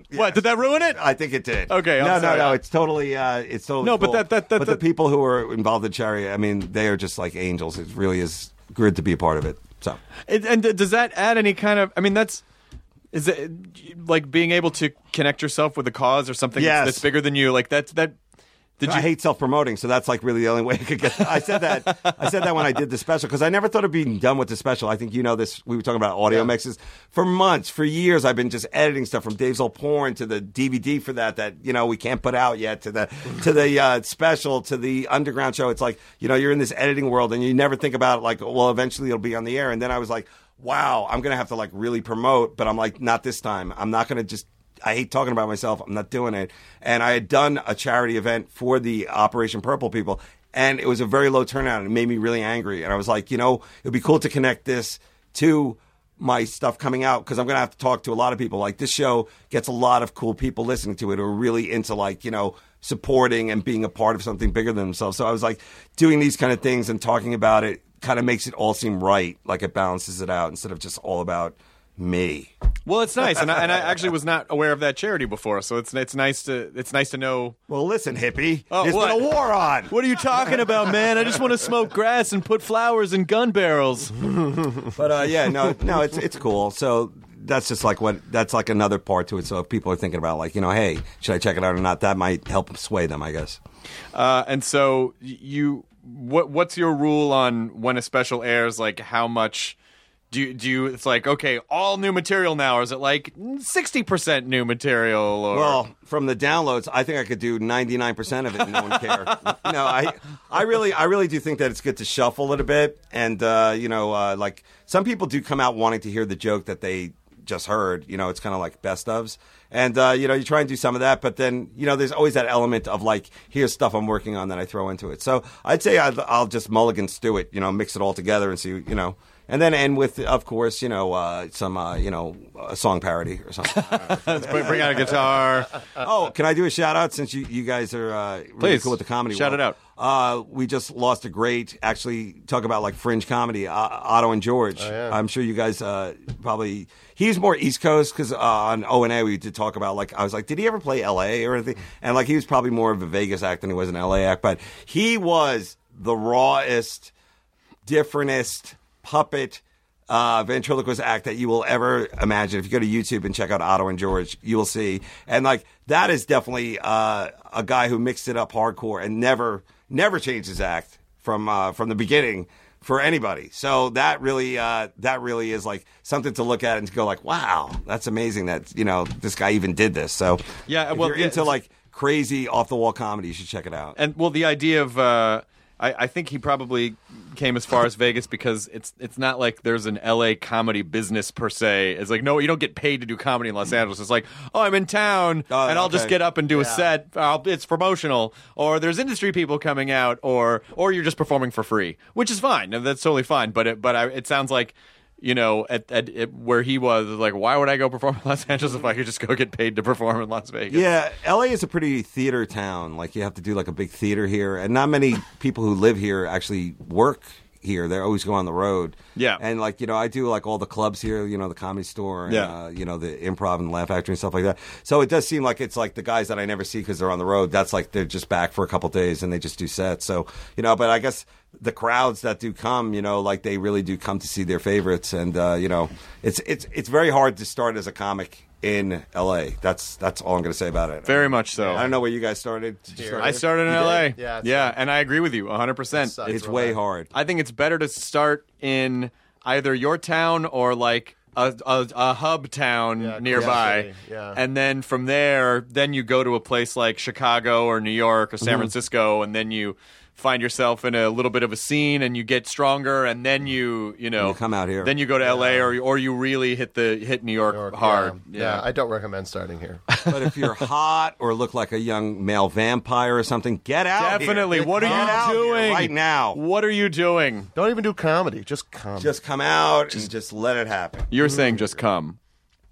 Speaker 4: What, did that ruin it?
Speaker 5: I think it did.
Speaker 4: Okay, I'm
Speaker 5: no,
Speaker 4: sorry.
Speaker 5: no, no. It's totally, uh, it's totally.
Speaker 4: No, but
Speaker 5: cool.
Speaker 4: that- that- that-
Speaker 5: but the
Speaker 4: that-
Speaker 5: people who are involved in charity, I mean, they are just like angels. It really is good to be a part of it. So,
Speaker 4: And, and does that add any kind of? I mean, that's is it like being able to connect yourself with a cause or something
Speaker 5: Yes.
Speaker 4: that's bigger than you? Like that's that. Did you?
Speaker 5: I hate self-promoting, so that's like really the only way I could get. I said that. I said that when I did the special because I never thought of being done with the special. I think you know this. We were talking about audio
Speaker 3: Yeah.
Speaker 5: mixes for months, for years. I've been just editing stuff from Dave's Old Porn to the D V D for that that you know we can't put out yet to the to the uh, special to the underground show. It's like you know you're in this editing world and you never think about it like well eventually it'll be on the air. And then I was like, wow, I'm gonna have to like really promote, but I'm like not this time. I'm not gonna just. I hate talking about myself. I'm not doing it. And I had done a charity event for the Operation Purple people, and it was a very low turnout, and it made me really angry. And I was like, you know, it would be cool to connect this to my stuff coming out because I'm going to have to talk to a lot of people. Like this show gets a lot of cool people listening to it who are really into like, you know, supporting and being a part of something bigger than themselves. So I was like doing these kind of things and talking about it kind of makes it all seem right. Like it balances it out instead of just all about me.
Speaker 4: Well, it's nice, and I, and I actually was not aware of that charity before, so it's it's nice to it's nice to know.
Speaker 5: Well, listen, hippie.
Speaker 4: Oh,
Speaker 5: There's
Speaker 4: what?
Speaker 5: been a war on.
Speaker 4: What are you talking about, man? I just want to smoke grass and put flowers in gun barrels.
Speaker 5: But uh, yeah, no, no, it's it's cool. So that's just like what that's like another part to it. So if people are thinking about like you know, hey, should I check it out or not? That might help sway them, I guess.
Speaker 4: Uh, and so you, what what's your rule on when a special airs? Like how much? Do you, do you, it's like, okay, all new material now, or is it like sixty percent new material? Or...
Speaker 5: Well, from the downloads, I think I could do ninety-nine percent of it and no one cared. No, I I really I really do think that it's good to shuffle a little bit. And, uh, you know, uh, like some people do come out wanting to hear the joke that they just heard. You know, it's kind of like best ofs. And, uh, you know, you try and do some of that, but then, you know, there's always that element of like, here's stuff I'm working on that I throw into it. So I'd say I'll, I'll just mulligan stew it, you know, mix it all together and see, you know. And then end with, of course, you know, uh, some, uh, you know, a song parody or something.
Speaker 4: Let's bring, bring out a guitar.
Speaker 5: Oh, can I do a shout out since you, you guys are uh, really
Speaker 4: Please.
Speaker 5: cool with the comedy?
Speaker 4: Shout
Speaker 5: world?
Speaker 4: it out.
Speaker 5: Uh, we just lost a great, actually, talk about like fringe comedy, uh, Otto and George.
Speaker 3: yeah.
Speaker 5: I'm sure you guys uh, probably, he's more East Coast because uh, on O and A we did talk about like, I was like, did he ever play L A or anything? And like he was probably more of a Vegas act than he was an L A act, but he was the rawest, differentest puppet Uh, ventriloquist act that you will ever imagine. If you go to YouTube and check out Otto and George, you will see. And like that is definitely uh, a guy who mixed it up hardcore and never, never changed his act from uh, from the beginning for anybody. So that really, uh, that really is like something to look at and to go like, wow, that's amazing that you know this guy even did this. So
Speaker 4: Yeah,
Speaker 5: if
Speaker 4: well,
Speaker 5: you're
Speaker 4: yeah,
Speaker 5: into like crazy off the wall comedy, you should check it out.
Speaker 4: And well, the idea of uh, I, I think he probably came as far as Vegas because it's it's not like there's an L A comedy business per se. It's like no, you don't get paid to do comedy in Los Angeles. It's like oh, I'm in town
Speaker 5: Oh,
Speaker 4: and I'll just
Speaker 5: okay.
Speaker 4: get up and do a set. I'll, it's promotional, or there's industry people coming out, or or you're just performing for free, which is fine. And that's totally fine. But it, but I, it sounds like. You know, at, at, at where he was, like, why would I go perform in Los Angeles if I could just go get paid to perform in Las Vegas?
Speaker 5: Yeah, L A is a pretty theater town. Like you have to do like a big theater here, and not many people who live here actually work here. They always go on the road.
Speaker 4: Yeah.
Speaker 5: And like, you know, I do like all the clubs here, you know, the Comedy Store and,
Speaker 4: Yeah.
Speaker 5: uh, you know, the Improv and Laugh Factory and stuff like that. So it does seem like it's like the guys that I never see because they're on the road. That's like they're just back for a couple days and they just do sets. So, you know, but I guess the crowds that do come, you know, like they really do come to see their favorites. And, uh, you know, it's, it's, it's very hard to start as a comic in L A. That's, that's all I'm going to say about it.
Speaker 4: Very much so.
Speaker 5: I don't know where you guys started. Did you start
Speaker 4: I
Speaker 5: here?
Speaker 4: started in
Speaker 3: You
Speaker 4: L A.
Speaker 3: did? Yeah, it's
Speaker 4: yeah, and I agree with you one hundred percent.
Speaker 3: sucks.
Speaker 5: It's way hard.
Speaker 4: I think it's better to start in either your town or like a, a, a hub town
Speaker 3: Yeah,
Speaker 4: nearby.
Speaker 3: city, yeah.
Speaker 4: And then from there, then you go to a place like Chicago or New York or San
Speaker 5: Mm-hmm.
Speaker 4: Francisco, and then you find yourself in a little bit of a scene and you get stronger, and then you, you know,
Speaker 5: You come out here.
Speaker 4: Then you go to L A or or you really hit the hit New York,
Speaker 3: New York,
Speaker 4: hard.
Speaker 3: Yeah. Yeah, I don't recommend starting here.
Speaker 5: But if you're hot or look like a young male vampire or something, get out
Speaker 4: Definitely.
Speaker 5: here.
Speaker 4: What are
Speaker 5: Get
Speaker 4: you
Speaker 5: out here
Speaker 4: doing
Speaker 5: right now?
Speaker 4: What are you doing?
Speaker 3: Don't even do comedy. Just come.
Speaker 5: Just come out and just let it happen.
Speaker 4: You're saying just come.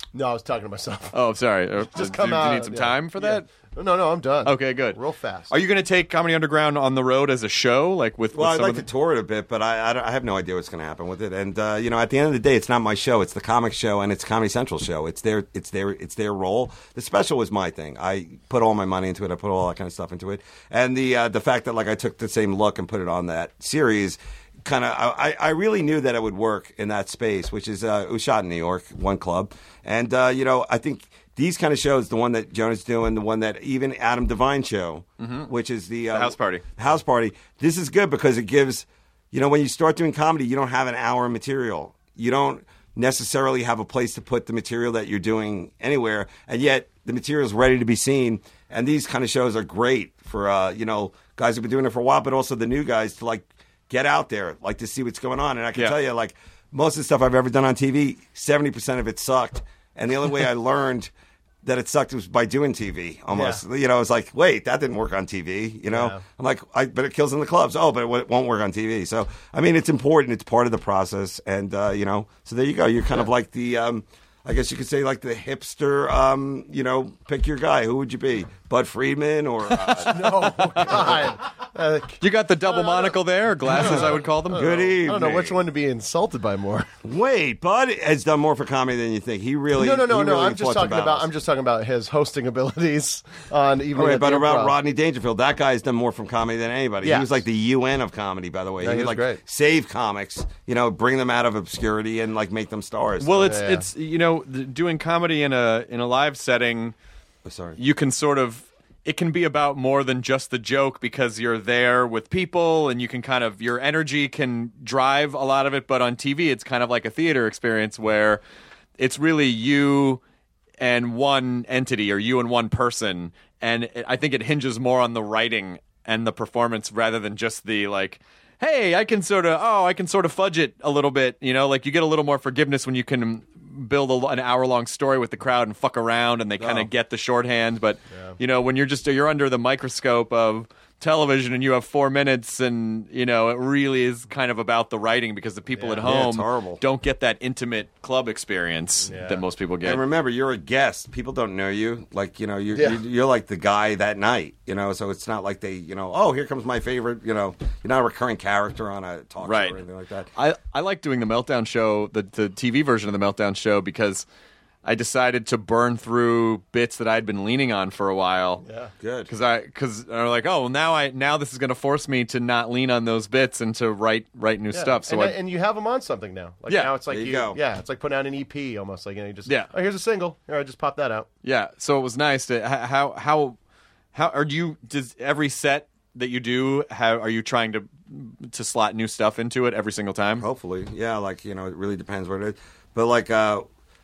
Speaker 3: No, I was talking to myself.
Speaker 4: Oh, sorry. Uh,
Speaker 3: Just
Speaker 4: do,
Speaker 3: come
Speaker 4: do
Speaker 3: out.
Speaker 4: you need some
Speaker 3: yeah,
Speaker 4: time for
Speaker 3: yeah.
Speaker 4: that?
Speaker 3: No, no, I'm done.
Speaker 4: Okay, good.
Speaker 3: Real fast.
Speaker 4: Are you going to take Comedy Underground on the road as a show, like with?
Speaker 5: Well,
Speaker 4: with
Speaker 5: I'd
Speaker 4: some
Speaker 5: like
Speaker 4: of
Speaker 5: to
Speaker 4: the-
Speaker 5: tour it a bit, but I, I, don't- I have no idea what's going to happen with it. And uh, you know, at the end of the day, it's not my show; it's the Comic Show, and it's Comedy Central show. It's their, it's their, it's their role. The special was my thing. I put all my money into it. I put all that kind of stuff into it, and the uh, the fact that like I took the same look and put it on that series. Kind of, I, I really knew that it would work in that space, which is uh, it was shot in New York, one club, and uh, you know, I think these kind of shows, the one that Jonah's doing, the one that even Adam Devine show, mm-hmm. which is the, uh,
Speaker 4: The House Party.
Speaker 5: House Party. This is good because it gives, you know, when you start doing comedy, you don't have an hour of material. You don't necessarily have a place to put the material that you're doing anywhere, and yet the material is ready to be seen. And these kind of shows are great for, uh, you know, guys who've been doing it for a while, but also the new guys to like. Get out there, like to see what's going on. And I can
Speaker 4: Yeah.
Speaker 5: tell you, like, most of the stuff I've ever done on T V, seventy percent of it sucked. And the only way I learned that it sucked was by doing T V, almost.
Speaker 3: Yeah.
Speaker 5: You know, it's like, wait, that didn't work on T V, you know?
Speaker 3: Yeah.
Speaker 5: I'm like, I, but it kills in the clubs. Oh, but it w- won't work on T V. So, I mean, it's important. It's part of the process. And, uh, you know, so there you go. You're kind of like the... Um, I guess you could say like the hipster, um, you know, pick your guy. Who would you be? Bud Friedman or... Uh,
Speaker 3: No, God. Uh,
Speaker 4: You got the double monocle there, or glasses, I would call them.
Speaker 5: good
Speaker 3: I
Speaker 5: evening.
Speaker 3: don't know which one to be insulted by more.
Speaker 5: Wait, Bud has done more for comedy than you think. He really...
Speaker 3: No, no, no,
Speaker 5: he
Speaker 3: no.
Speaker 5: really
Speaker 3: I'm just
Speaker 5: fought
Speaker 3: talking
Speaker 5: the
Speaker 3: about.
Speaker 5: battles.
Speaker 3: I'm just talking about his hosting abilities on even.
Speaker 5: Okay,
Speaker 3: at
Speaker 5: but
Speaker 3: the
Speaker 5: about
Speaker 3: Improv.
Speaker 5: Rodney Dangerfield, that guy's done more from comedy than anybody. He
Speaker 3: Yes.
Speaker 5: was like the U N of comedy, by the way.
Speaker 3: No,
Speaker 5: he
Speaker 3: he
Speaker 5: would
Speaker 3: was
Speaker 5: like
Speaker 3: great.
Speaker 5: save comics, you know, bring them out of obscurity and like make them stars.
Speaker 4: Well, it's
Speaker 3: Yeah.
Speaker 4: it's you know th- doing comedy in a in a live setting.
Speaker 5: Oh, sorry.
Speaker 4: You can sort of it can be about more than just the joke because you're there with people and you can kind of your energy can drive a lot of it. But on T V, it's kind of like a theater experience where it's really you and one entity or you and one person, and it, I think it hinges more on the writing and the performance rather than just the like. Hey, I can sort of oh, I can sort of fudge it a little bit, you know, like you get a little more forgiveness when you can build a, an hour long story with the crowd and fuck around and they kind of
Speaker 5: Oh.
Speaker 4: get the shorthand. But you know, when you're just you're under the microscope of television and you have four minutes and you know it really is kind of about the writing because the people at
Speaker 5: Yeah,
Speaker 4: home
Speaker 5: it's horrible.
Speaker 4: don't get that intimate club experience
Speaker 3: Yeah.
Speaker 4: that most people get.
Speaker 5: And remember, you're a guest. People don't know you. Like, you know, you're,
Speaker 3: Yeah.
Speaker 5: you're, you're like the guy that night, you know, so it's not like they, you know, oh, here comes my favorite, you know, you're not a recurring character on a talk
Speaker 4: Right.
Speaker 5: show or anything like that.
Speaker 4: I, I like doing the Meltdown show, the, the T V version of the Meltdown show, because I decided to burn through bits that I'd been leaning on for a while.
Speaker 3: Yeah.
Speaker 5: Good.
Speaker 4: Because I, because I'm like, oh, well, now I, now this is going to force me to not lean on those bits and to write, write new
Speaker 3: Yeah.
Speaker 4: stuff. So
Speaker 3: and,
Speaker 4: I,
Speaker 3: and you have them on something now. Like
Speaker 4: Yeah.
Speaker 3: now it's like
Speaker 5: There you go.
Speaker 3: Yeah, it's like putting out an E P almost. Like you know, you just
Speaker 4: Yeah.
Speaker 3: Oh, here's a single. Here, I just pop that out.
Speaker 4: yeah. So it was nice to h- how, how, how are you? Does every set that you do, how are you trying to, to slot new stuff into it every single time?
Speaker 5: Hopefully, yeah. Like, you know, it really depends what it is. But like uh,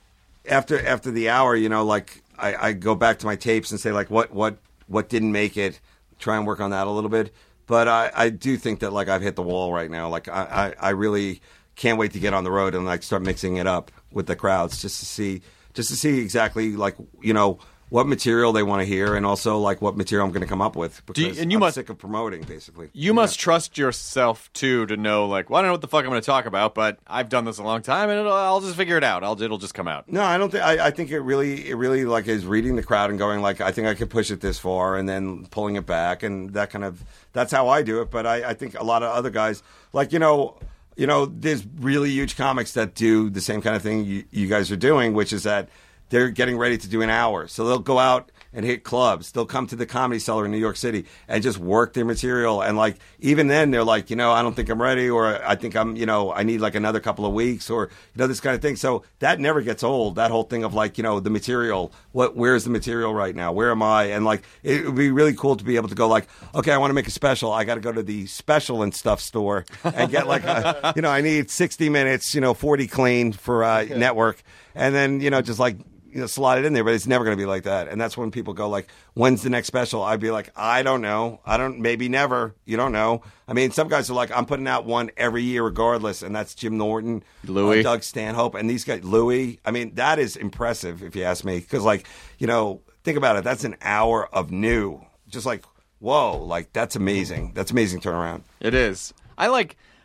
Speaker 5: after after the hour, you know, like I, I go back to my tapes and say like what what what didn't make it. Try and work on that a little bit. But I, I do think that like I've hit the wall right now. Like I, I, I really can't wait to get on the road and like start mixing it up with the crowds just to see just to see exactly like you know. What material they want to hear, and also like what material I'm going to come up with. Because
Speaker 4: you- and you
Speaker 5: I'm
Speaker 4: must-
Speaker 5: sick of promoting, basically.
Speaker 4: You must trust yourself too to know, like, well, I don't know what the fuck I'm going to talk about, but I've done this a long time, and it'll, I'll just figure it out. I'll, it'll just come out.
Speaker 5: No, I don't think. I, I think it really, it really like is reading the crowd and going like, I think I could push it this far, and then pulling it back, and that kind of. That's how I do it. But I, I think a lot of other guys, like you know, you know, there's really huge comics that do the same kind of thing you, you guys are doing, which is that they're getting ready to do an hour, so they'll go out and hit clubs. They'll come to the Comedy Cellar in New York City and just work their material. And like even then, they're like, you know, I don't think I'm ready, or I think I'm, you know, I need like another couple of weeks, or you know, this kind of thing. So that never gets old. That whole thing of like, you know, the material. What? Where's the material right now? Where am I? And like, it would be really cool to be able to go like, okay, I want to make a special. I got to go to the special and stuff store and get like, a, you know, I need sixty minutes, you know, forty clean for uh, network, and then you know, just like. You know, slot it in there, but it's never going to be like that. And that's when people go like, when's the next special? I'd be like, I don't know. I don't, maybe never. You don't know. I mean, some guys are like, I'm putting out one every year regardless. And that's Jim Norton,
Speaker 4: Louis.
Speaker 5: uh, Doug Stanhope, and these guys, Louis. I mean, that is impressive if you ask me. Because like, you know, think about it. That's an hour of new. Just like, whoa, like that's amazing. That's amazing turnaround.
Speaker 4: It is. I like.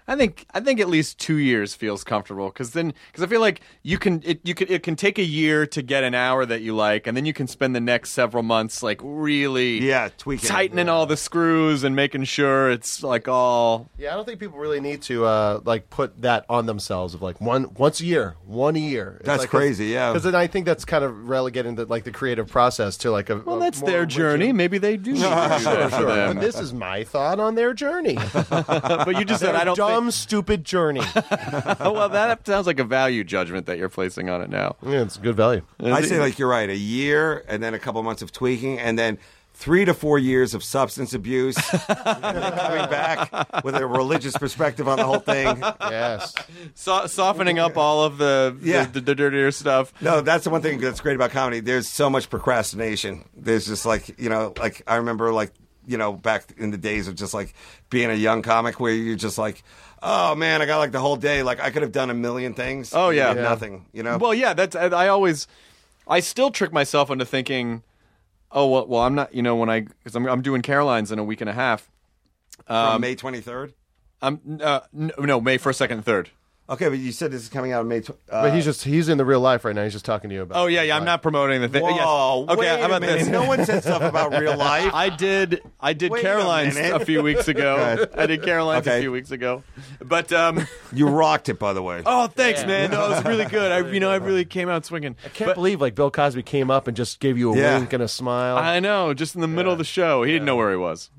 Speaker 4: I think I think at least two years feels comfortable because then because I feel like you can it you can it can take a year to get an hour that you like, and then you can spend the next several months like really
Speaker 5: Yeah, tweaking.
Speaker 4: tightening
Speaker 5: Yeah.
Speaker 4: all the screws and making sure it's like all.
Speaker 3: Yeah, I don't think people really need to uh, like put that on themselves of like one once a year, one a year. It's
Speaker 5: That's
Speaker 3: like
Speaker 5: crazy, yeah.
Speaker 3: Because then I think that's kind of relegating the like the creative process to like a
Speaker 4: Well,
Speaker 3: a
Speaker 4: that's
Speaker 3: more
Speaker 4: their
Speaker 3: rigid-
Speaker 4: journey. Maybe they do. Need to do that for
Speaker 3: Sure,
Speaker 4: them.
Speaker 3: but this is my thought on their journey.
Speaker 4: But you just said
Speaker 3: Their
Speaker 4: I don't.
Speaker 3: dumb, stupid journey.
Speaker 4: Think, oh well, that sounds like a value judgment that you're placing on it now.
Speaker 3: Yeah, it's good value.
Speaker 5: I say like you're right, a year and then a couple months of tweaking and then three to four years of substance abuse and then coming back with a religious perspective on the whole thing.
Speaker 3: Yes.
Speaker 4: So- softening up all of the,
Speaker 5: Yeah.
Speaker 4: the, the the dirtier stuff.
Speaker 5: No, that's the one thing that's great about comedy. There's so much procrastination. There's just like, you know, like I remember like, you know, back in the days of just like being a young comic where you're just like, oh man, I got like the whole day. Like I could have done a million things.
Speaker 4: Oh, yeah.
Speaker 5: and
Speaker 3: Yeah.
Speaker 5: nothing, you know?
Speaker 4: Well, yeah, that's I, I always, I still trick myself into thinking, oh well, well I'm not, you know, when I because I'm I'm doing Caroline's in a week and a half.
Speaker 5: From May twenty-third?
Speaker 4: I'm uh, n- no May first, second, and third.
Speaker 5: Okay, but you said this is coming out in May. Tw- uh,
Speaker 3: But he's just he's in the real life right now. He's just talking to you about.
Speaker 4: Oh yeah, yeah. I'm not promoting the thing.
Speaker 5: Whoa,
Speaker 4: Yes. Okay,
Speaker 5: wait
Speaker 4: how about
Speaker 5: a minute.
Speaker 4: this?
Speaker 5: No one said stuff about real life.
Speaker 4: I did. I did
Speaker 5: Wait a
Speaker 4: Caroline's a,
Speaker 5: minute.
Speaker 4: few weeks ago. I did Caroline's a
Speaker 5: Okay.
Speaker 4: few weeks ago. But um,
Speaker 5: You rocked it, by the way.
Speaker 4: oh, thanks, man. No, it was really good. I, you know, I really came out swinging.
Speaker 3: I can't believe like Bill Cosby came up and just gave you a
Speaker 5: Yeah.
Speaker 3: wink and a smile.
Speaker 4: I know, just in the middle of the show, he didn't know where he was.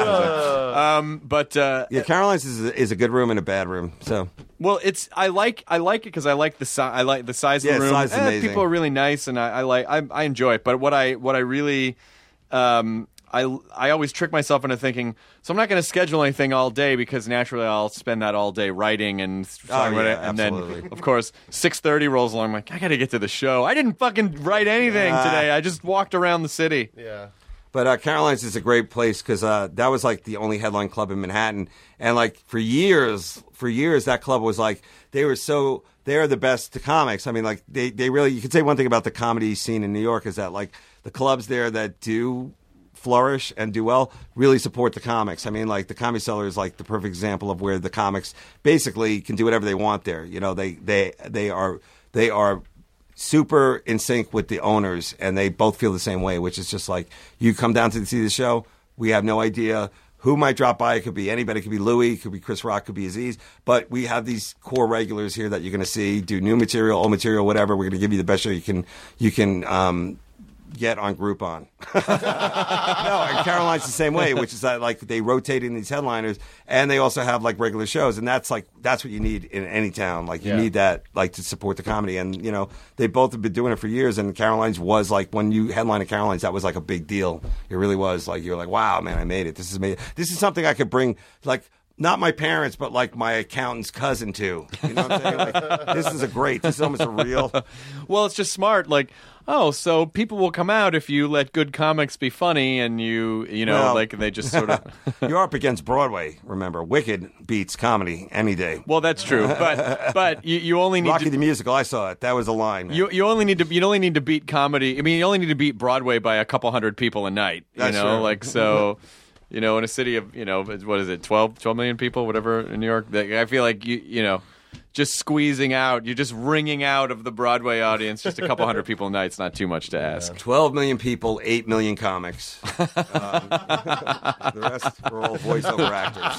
Speaker 5: yeah,
Speaker 4: Um, but uh,
Speaker 5: Caroline's is a, is a good room and a bad room. So
Speaker 4: well, it's I like I like it because I like the si- I like the size
Speaker 5: Yeah,
Speaker 4: of the room.
Speaker 5: size is
Speaker 4: Eh,
Speaker 5: amazing.
Speaker 4: people are really nice, and I, I like I, I enjoy it. But what I what I really um, I I always trick myself into thinking, so I'm not going to schedule anything all day because naturally I'll spend that all day writing and talking about
Speaker 5: yeah,
Speaker 4: it, and
Speaker 5: absolutely.
Speaker 4: then of course six thirty rolls along. I'm like, I got to get to the show. I didn't fucking write anything
Speaker 5: Ah.
Speaker 4: today. I just walked around the city.
Speaker 3: yeah.
Speaker 5: But uh, Caroline's is a great place because uh, that was like the only headline club in Manhattan, and like for years, for years that club was like they were so they're the best to comics. I mean, like they they really you could say one thing about the comedy scene in New York is that like the clubs there that do flourish and do well really support the comics. I mean, like the Comedy Cellar is like the perfect example of where the comics basically can do whatever they want there. You know, they they they are they are. super in sync with the owners, and they both feel the same way, which is just like you come down to see the show. We have no idea who might drop by. It could be anybody. It could be Louis. It could be Chris Rock. It could be Aziz. But we have these core regulars here that you're going to see do new material, old material, whatever. We're going to give you the best show you can. You can. Um, Get on Groupon. No, and Caroline's the same way, which is that like they rotate in these headliners, and they also have like regular shows, and that's like that's what you need in any town. Like you
Speaker 3: Yeah.
Speaker 5: need that like to support the comedy, and you know they both have been doing it for years. And Caroline's was like when you headline at Caroline's, that was like a big deal. It really was. Like you're like, wow, man, I made it. This is made. This is something I could bring like. Not my parents, but like my accountant's cousin too. You know what I'm saying? Like, this is a great. This is almost a real.
Speaker 4: Well, it's just smart. Like, oh, so people will come out if you let good comics be funny, and you, you know,
Speaker 5: Well-
Speaker 4: like they just sort of.
Speaker 5: You're up against Broadway. Remember, Wicked beats comedy any day.
Speaker 4: Well, that's true, but but you, you only need
Speaker 5: Rocky
Speaker 4: to.
Speaker 5: the Musical, I saw it. That was a line. Man.
Speaker 4: You, you only need to you only need to beat comedy. I mean, you only need to beat Broadway by a couple hundred people a night. You
Speaker 5: That's
Speaker 4: know,
Speaker 5: true.
Speaker 4: like so. You know, in a city of, you know, what is it, twelve, twelve million people, whatever, in New York, that- I feel like, you you know, just squeezing out, you're just wringing out of the Broadway audience just a couple hundred people a night. It's not too much to ask.
Speaker 5: twelve million people, eight million comics. Um, the rest are all voiceover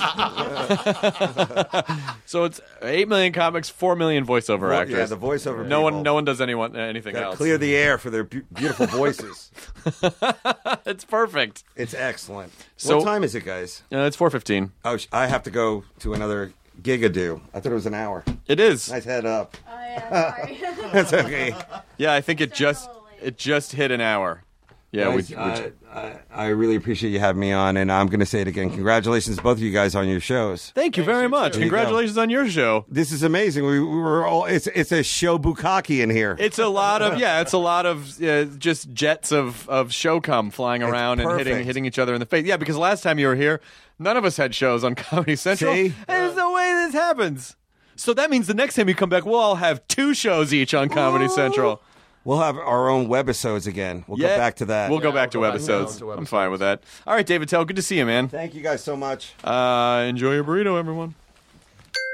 Speaker 5: actors.
Speaker 4: So it's eight million comics, four million voiceover
Speaker 5: Well,
Speaker 4: actors.
Speaker 5: yeah, the voiceover
Speaker 4: no one
Speaker 5: people.
Speaker 4: no one does anyone anything
Speaker 5: Gotta
Speaker 4: else.
Speaker 5: clear the air for their bu- beautiful voices.
Speaker 4: It's perfect.
Speaker 5: It's excellent.
Speaker 4: So-
Speaker 5: what time is it, guys?
Speaker 4: Uh, it's four fifteen.
Speaker 5: Oh, sh- I have to go to another gigadoo. I thought it was an hour.
Speaker 4: It is.
Speaker 5: Nice head up.
Speaker 6: Oh, yeah, sorry.
Speaker 5: That's okay.
Speaker 4: Yeah, I think it just it just hit an hour. Yeah, we,
Speaker 5: Guys,
Speaker 4: we
Speaker 5: I, I, I really appreciate you having me on, and I'm going to say it again. Congratulations, both of you guys, on your shows.
Speaker 4: thank you very much.
Speaker 5: There you go.
Speaker 4: Congratulations on your show.
Speaker 5: This is amazing. We, we were all. It's it's a show bukkake in here.
Speaker 4: It's a lot of yeah, it's a lot of uh, just jets of of showcum flying around and hitting
Speaker 5: perfect.
Speaker 4: hitting each other in the face. Yeah, because last time you were here, none of us had shows on Comedy Central.
Speaker 5: See?
Speaker 4: There's no way this happens. So that means the next time you come back, we'll all have two shows each on Comedy Central.
Speaker 5: We'll have our own webisodes again. We'll go back to that.
Speaker 4: We'll go back to
Speaker 3: we'll go back
Speaker 4: webisodes.
Speaker 3: to
Speaker 4: I'm fine with that. All right, David Tell, good to see you, man.
Speaker 5: Thank you guys so much.
Speaker 4: Uh, enjoy your burrito, everyone.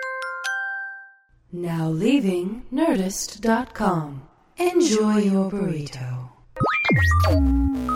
Speaker 2: Now leaving Nerdist dot com. Enjoy your burrito.